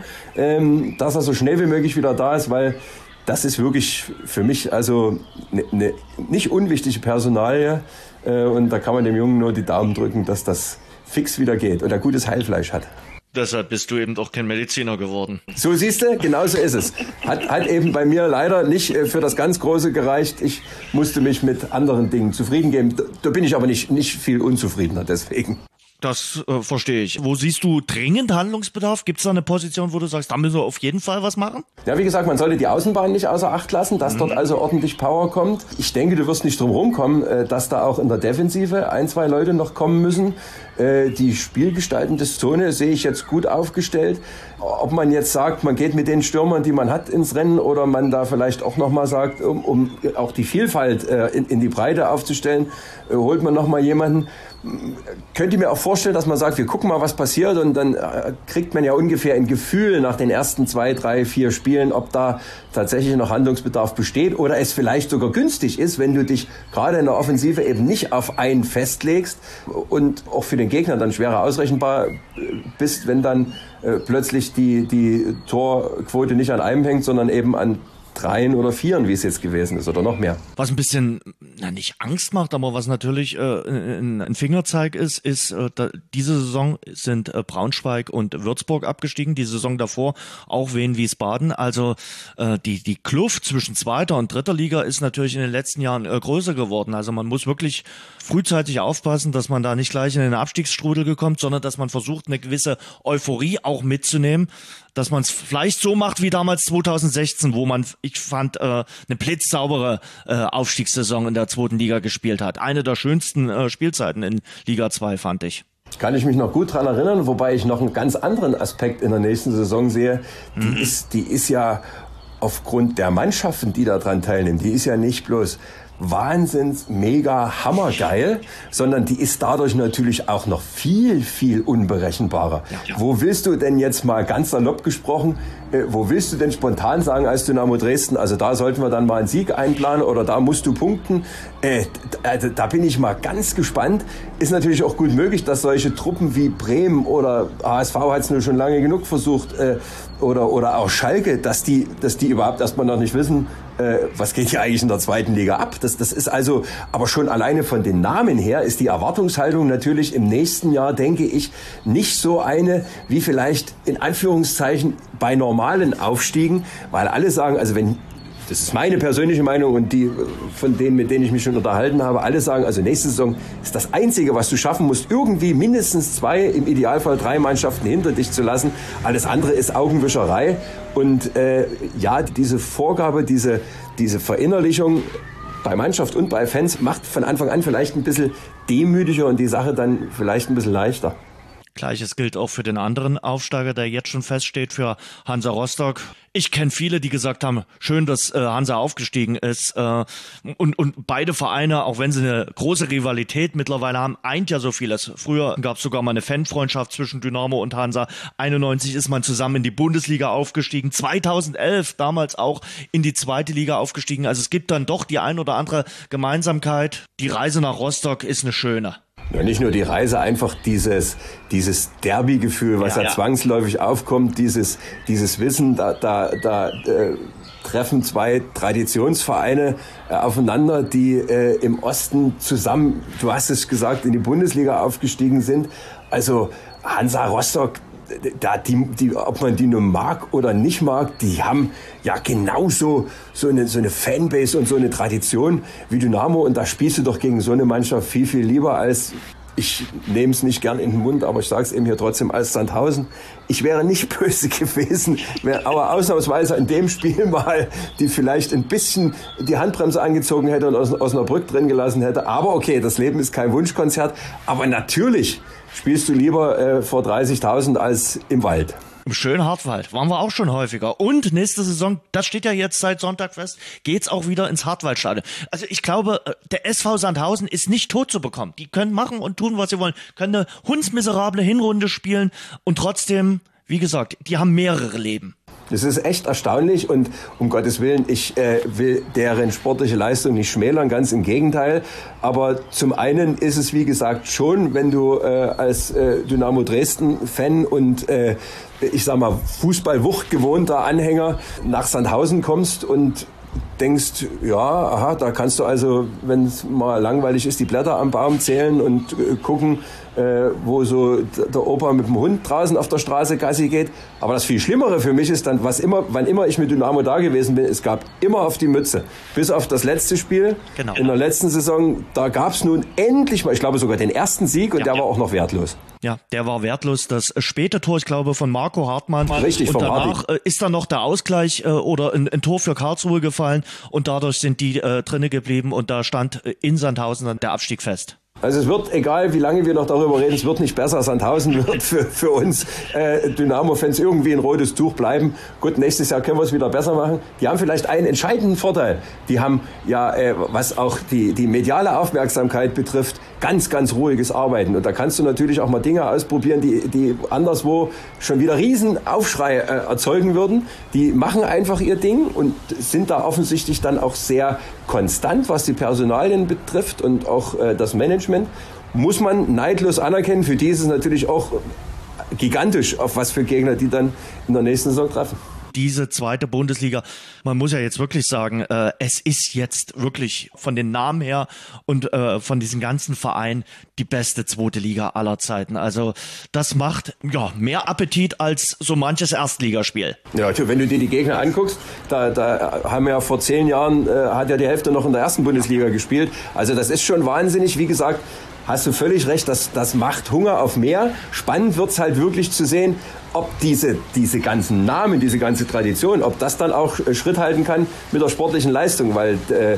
dass er so schnell wie möglich wieder da ist, weil das ist wirklich für mich also eine nicht unwichtige Personalie, und da kann man dem Jungen nur die Daumen drücken, dass das fix wieder geht und er gutes Heilfleisch hat. Deshalb bist du eben doch kein Mediziner geworden. So siehst du, genau so ist es. Hat eben bei mir leider nicht für das ganz Große gereicht. Ich musste mich mit anderen Dingen zufrieden geben. Da bin ich aber nicht viel unzufriedener deswegen. Das verstehe ich. Wo siehst du dringend Handlungsbedarf? Gibt es da eine Position, wo du sagst, da müssen wir auf jeden Fall was machen? Ja, wie gesagt, man sollte die Außenbahn nicht außer Acht lassen, dass dort also ordentlich Power kommt. Ich denke, du wirst nicht drum rumkommen, dass da auch in der Defensive 1, 2 Leute noch kommen müssen. Die spielgestaltende Zone sehe ich jetzt gut aufgestellt. Ob man jetzt sagt, man geht mit den Stürmern, die man hat, ins Rennen, oder man da vielleicht auch nochmal sagt, um auch die Vielfalt in die Breite aufzustellen, holt man nochmal jemanden. Könnte ich mir auch vorstellen, dass man sagt, wir gucken mal, was passiert, und dann kriegt man ja ungefähr ein Gefühl nach den ersten 2, 3, 4 Spielen, ob da tatsächlich noch Handlungsbedarf besteht oder es vielleicht sogar günstig ist, wenn du dich gerade in der Offensive eben nicht auf einen festlegst und auch für den Gegner dann schwerer ausrechenbar bist, wenn dann plötzlich die Torquote nicht an einem hängt, sondern eben an 3 oder 4, wie es jetzt gewesen ist, oder noch mehr. Was ein bisschen, nicht Angst macht, aber was natürlich ein Fingerzeig ist, diese Saison sind Braunschweig und Würzburg abgestiegen, die Saison davor auch Wien-Wiesbaden. Also die Kluft zwischen 2. und 3. Liga ist natürlich in den letzten Jahren größer geworden. Also man muss wirklich frühzeitig aufpassen, dass man da nicht gleich in den Abstiegsstrudel kommt, sondern dass man versucht, eine gewisse Euphorie auch mitzunehmen, dass man es vielleicht so macht wie damals 2016, wo man, ich fand, eine blitzsaubere Aufstiegssaison in der 2. Liga gespielt hat. Eine der schönsten Spielzeiten in Liga 2, fand ich. Kann ich mich noch gut dran erinnern, wobei ich noch einen ganz anderen Aspekt in der nächsten Saison sehe. Die ist ja aufgrund der Mannschaften, die da dran teilnehmen, die ist ja nicht bloß wahnsinns mega hammergeil, sondern die ist dadurch natürlich auch noch viel, viel unberechenbarer. Ja. Wo willst du denn jetzt mal ganz salopp gesprochen, wo willst du denn spontan sagen als Dynamo Dresden, also da sollten wir dann mal einen Sieg einplanen oder da musst du punkten? Da bin ich mal ganz gespannt. Ist natürlich auch gut möglich, dass solche Truppen wie Bremen oder HSV hat es nur schon lange genug versucht, oder auch Schalke, dass die überhaupt erstmal noch nicht wissen, was geht hier eigentlich in der 2. Liga ab. Das ist also, aber schon alleine von den Namen her ist die Erwartungshaltung natürlich im nächsten Jahr, denke ich, nicht so eine wie vielleicht in Anführungszeichen bei normalen Aufstiegen, weil alle sagen, also das ist meine persönliche Meinung und die von denen, mit denen ich mich schon unterhalten habe, alle sagen, also nächste Saison ist das Einzige, was du schaffen musst, irgendwie mindestens 2, im Idealfall 3 Mannschaften hinter dich zu lassen. Alles andere ist Augenwischerei. Und diese Vorgabe, diese Verinnerlichung bei Mannschaft und bei Fans macht von Anfang an vielleicht ein bisschen demütiger und die Sache dann vielleicht ein bisschen leichter. Gleiches gilt auch für den anderen Aufsteiger, der jetzt schon feststeht, für Hansa Rostock. Ich kenne viele, die gesagt haben, schön, dass Hansa aufgestiegen ist. Und beide Vereine, auch wenn sie eine große Rivalität mittlerweile haben, eint ja so vieles. Früher gab es sogar mal eine Fanfreundschaft zwischen Dynamo und Hansa. 91 ist man zusammen in die Bundesliga aufgestiegen. 2011 damals auch in die 2. Liga aufgestiegen. Also es gibt dann doch die ein oder andere Gemeinsamkeit. Die Reise nach Rostock ist eine schöne. Ja, nicht nur die Reise, einfach dieses Derby-Gefühl, was ja zwangsläufig aufkommt, dieses Wissen, da treffen 2 Traditionsvereine aufeinander, die im Osten zusammen, du hast es gesagt, in die Bundesliga aufgestiegen sind. Also Hansa Rostock, ob man die nun mag oder nicht mag, die haben ja genauso so eine Fanbase und so eine Tradition wie Dynamo, und da spielst du doch gegen so eine Mannschaft viel, viel lieber als, ich nehme es nicht gern in den Mund, aber ich sage es eben hier trotzdem als Sandhausen. Ich wäre nicht böse gewesen, aber ausnahmsweise in dem Spiel mal, die vielleicht ein bisschen die Handbremse angezogen hätte und Osnabrück drin gelassen hätte. Aber okay, das Leben ist kein Wunschkonzert. Aber natürlich spielst du lieber vor 30.000 als im Wald. Im schönen Hartwald waren wir auch schon häufiger. Und nächste Saison, das steht ja jetzt seit Sonntag fest, geht's auch wieder ins Hartwaldstadion. Also ich glaube, der SV Sandhausen ist nicht tot zu bekommen. Die können machen und tun, was sie wollen. Können eine hundsmiserable Hinrunde spielen und trotzdem, wie gesagt, die haben mehrere Leben. Das ist echt erstaunlich und um Gottes Willen, ich will deren sportliche Leistung nicht schmälern, ganz im Gegenteil. Aber zum einen ist es, wie gesagt, schon, wenn du als Dynamo Dresden-Fan und ich sag mal Fußballwucht gewohnter Anhänger nach Sandhausen kommst und denkst, ja, aha, da kannst du also, wenn es mal langweilig ist, die Blätter am Baum zählen und gucken, wo so der Opa mit dem Hund draußen auf der Straße Gassi geht. Aber das viel Schlimmere für mich ist dann, wann immer ich mit Dynamo da gewesen bin, es gab immer auf die Mütze. Bis auf das letzte Spiel Genau. In der letzten Saison, da gab es nun endlich mal, ich glaube sogar den ersten Sieg und der war auch noch wertlos. Ja, der war wertlos. Das späte Tor, ich glaube, von Marco Hartmann. Richtig, und vom danach ist dann noch der Ausgleich oder ein Tor für Karlsruhe gefallen und dadurch sind die drinne geblieben und da stand in Sandhausen dann der Abstieg fest. Also es wird, egal wie lange wir noch darüber reden, es wird nicht besser. Sandhausen wird für uns Dynamo-Fans irgendwie ein rotes Tuch bleiben. Gut, nächstes Jahr können wir es wieder besser machen. Die haben vielleicht einen entscheidenden Vorteil. Die haben ja, was auch die mediale Aufmerksamkeit betrifft, ganz, ganz ruhiges Arbeiten. Und da kannst du natürlich auch mal Dinge ausprobieren, die anderswo schon wieder riesen Aufschrei erzeugen würden. Die machen einfach ihr Ding und sind da offensichtlich dann auch sehr konstant, was die Personalien betrifft und auch das Management. Muss man neidlos anerkennen. Für die ist es natürlich auch gigantisch, auf was für Gegner die dann in der nächsten Saison treffen. Diese zweite Bundesliga, man muss ja jetzt wirklich sagen, es ist jetzt wirklich von den Namen her und von diesen ganzen Vereinen die beste zweite Liga aller Zeiten. Also das macht ja mehr Appetit als so manches Erstligaspiel. Ja, wenn du dir die Gegner anguckst, da haben wir ja vor 10 Jahren, hat ja die Hälfte noch in der ersten Bundesliga gespielt. Also das ist schon wahnsinnig, wie gesagt. Hast du völlig recht, das macht Hunger auf mehr. Spannend wird's halt wirklich zu sehen, ob diese ganzen Namen, diese ganze Tradition, ob das dann auch Schritt halten kann mit der sportlichen Leistung, weil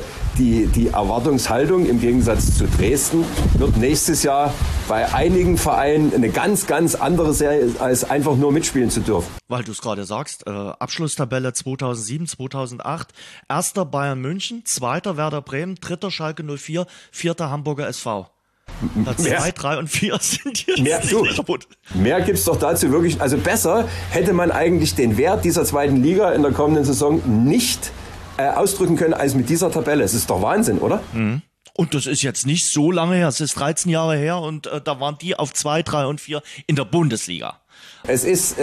die Erwartungshaltung im Gegensatz zu Dresden wird nächstes Jahr bei einigen Vereinen eine ganz, ganz andere Serie, als einfach nur mitspielen zu dürfen. Weil du es gerade sagst, Abschlusstabelle 2007, 2008, erster Bayern München, zweiter Werder Bremen, dritter Schalke 04, vierter Hamburger SV. Platz 2, 3 und 4 sind jetzt mehr gibt's doch dazu wirklich. Also besser hätte man eigentlich den Wert dieser zweiten Liga in der kommenden Saison nicht ausdrücken können als mit dieser Tabelle. Es ist doch Wahnsinn, oder? Mhm. Und das ist jetzt nicht so lange her, es ist 13 Jahre her und da waren die auf 2, 3 und 4 in der Bundesliga. Es ist,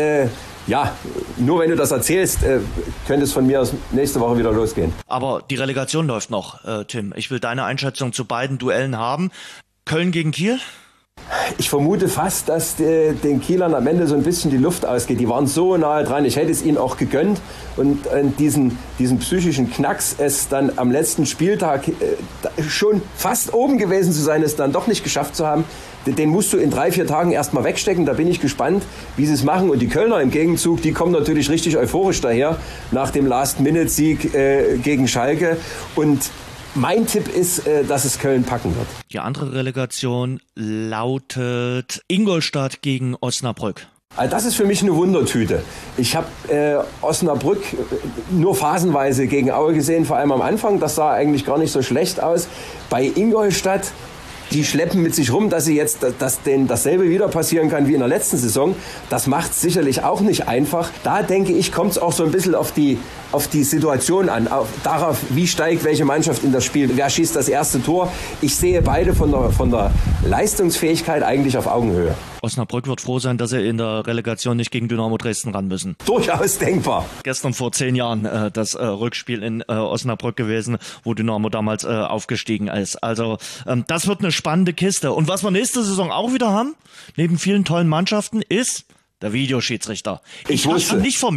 nur wenn du das erzählst, könnte es von mir aus nächste Woche wieder losgehen. Aber die Relegation läuft noch, Tim. Ich will deine Einschätzung zu beiden Duellen haben. Köln gegen Kiel? Ich vermute fast, dass den Kielern am Ende so ein bisschen die Luft ausgeht. Die waren so nahe dran, ich hätte es ihnen auch gegönnt. Und diesen psychischen Knacks, es dann am letzten Spieltag schon fast oben gewesen zu sein, es dann doch nicht geschafft zu haben, den musst du in 3-4 Tagen erstmal wegstecken. Da bin ich gespannt, wie sie es machen. Und die Kölner im Gegenzug, die kommen natürlich richtig euphorisch daher nach dem Last-Minute-Sieg gegen Schalke. Und mein Tipp ist, dass es Köln packen wird. Die andere Relegation lautet Ingolstadt gegen Osnabrück. Also das ist für mich eine Wundertüte. Ich habe Osnabrück nur phasenweise gegen Aue gesehen, vor allem am Anfang. Das sah eigentlich gar nicht so schlecht aus. Bei Ingolstadt, die schleppen mit sich rum, dass sie jetzt, dass denen dasselbe wieder passieren kann wie in der letzten Saison. Das macht es sicherlich auch nicht einfach. Da denke ich, kommt es auch so ein bisschen auf die Situation an, darauf, wie steigt welche Mannschaft in das Spiel, wer schießt das erste Tor. Ich sehe beide von der Leistungsfähigkeit eigentlich auf Augenhöhe. Osnabrück wird froh sein, dass sie in der Relegation nicht gegen Dynamo Dresden ran müssen. Durchaus denkbar. Gestern vor 10 Jahren das Rückspiel in Osnabrück gewesen, wo Dynamo damals aufgestiegen ist. Also das wird eine spannende Kiste. Und was wir nächste Saison auch wieder haben, neben vielen tollen Mannschaften, ist der Videoschiedsrichter. Ich habe ihn nicht vermisst.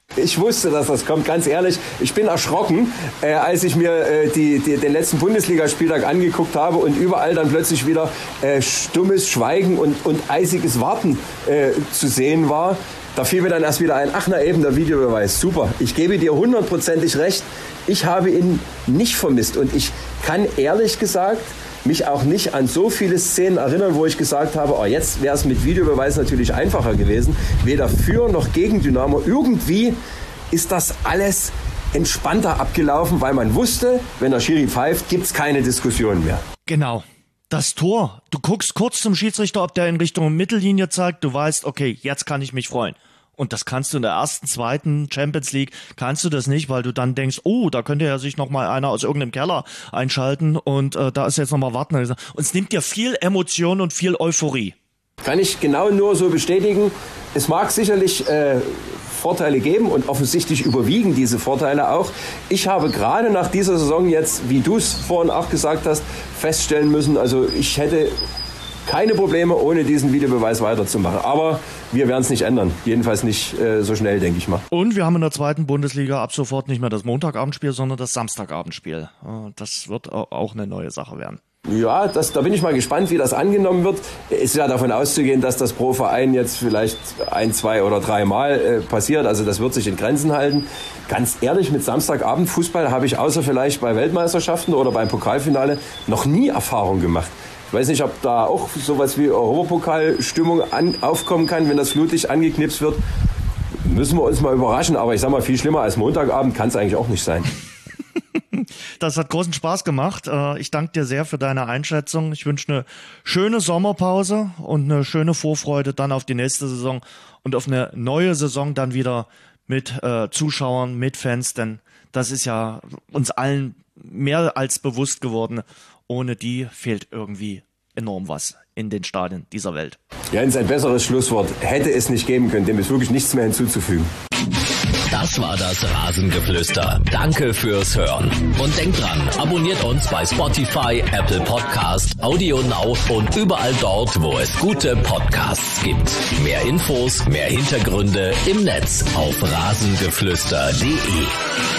Ich wusste, dass das kommt, ganz ehrlich. Ich bin erschrocken, als ich mir den letzten Bundesligaspieltag angeguckt habe und überall dann plötzlich wieder stummes Schweigen und eisiges Warten zu sehen war. Da fiel mir dann erst wieder ein, ach na eben, der Videobeweis, super. Ich gebe dir 100%ig recht, ich habe ihn nicht vermisst und ich kann ehrlich gesagt mich auch nicht an so viele Szenen erinnern, wo ich gesagt habe, oh, jetzt wäre es mit Videobeweis natürlich einfacher gewesen. Weder für noch gegen Dynamo. Irgendwie ist das alles entspannter abgelaufen, weil man wusste, wenn der Schiri pfeift, gibt es keine Diskussion mehr. Genau. Das Tor, du guckst kurz zum Schiedsrichter, ob der in Richtung Mittellinie zeigt, du weißt, okay, jetzt kann ich mich freuen. Und das kannst du in der ersten, zweiten Champions League, kannst du das nicht, weil du dann denkst, oh, da könnte ja sich nochmal einer aus irgendeinem Keller einschalten und da ist jetzt nochmal warten. Und es nimmt dir viel Emotion und viel Euphorie. Kann ich genau nur so bestätigen. Es mag sicherlich Vorteile geben und offensichtlich überwiegen diese Vorteile auch. Ich habe gerade nach dieser Saison jetzt, wie du es vorhin auch gesagt hast, feststellen müssen, also ich hätte keine Probleme, ohne diesen Videobeweis weiterzumachen. Aber wir werden es nicht ändern. Jedenfalls nicht so schnell, denke ich mal. Und wir haben in der zweiten Bundesliga ab sofort nicht mehr das Montagabendspiel, sondern das Samstagabendspiel. Das wird auch eine neue Sache werden. Ja, da bin ich mal gespannt, wie das angenommen wird. Es ist ja davon auszugehen, dass das pro Verein jetzt vielleicht 1, 2 oder 3 Mal passiert. Also das wird sich in Grenzen halten. Ganz ehrlich, mit Samstagabendfußball habe ich außer vielleicht bei Weltmeisterschaften oder beim Pokalfinale noch nie Erfahrung gemacht. Ich weiß nicht, ob da auch sowas wie Europapokalstimmung aufkommen kann, wenn das Flutlicht angeknipst wird. Müssen wir uns mal überraschen. Aber ich sag mal, viel schlimmer als Montagabend kann es eigentlich auch nicht sein. Das hat großen Spaß gemacht. Ich danke dir sehr für deine Einschätzung. Ich wünsche eine schöne Sommerpause und eine schöne Vorfreude dann auf die nächste Saison und auf eine neue Saison dann wieder mit Zuschauern, mit Fans, denn das ist ja uns allen mehr als bewusst geworden. Ohne die fehlt irgendwie enorm was in den Stadien dieser Welt. Jens, ein besseres Schlusswort hätte es nicht geben können. Dem ist wirklich nichts mehr hinzuzufügen. Das war das Rasengeflüster. Danke fürs Hören. Und denkt dran, abonniert uns bei Spotify, Apple Podcast, Audio Now und überall dort, wo es gute Podcasts gibt. Mehr Infos, mehr Hintergründe im Netz auf rasengeflüster.de.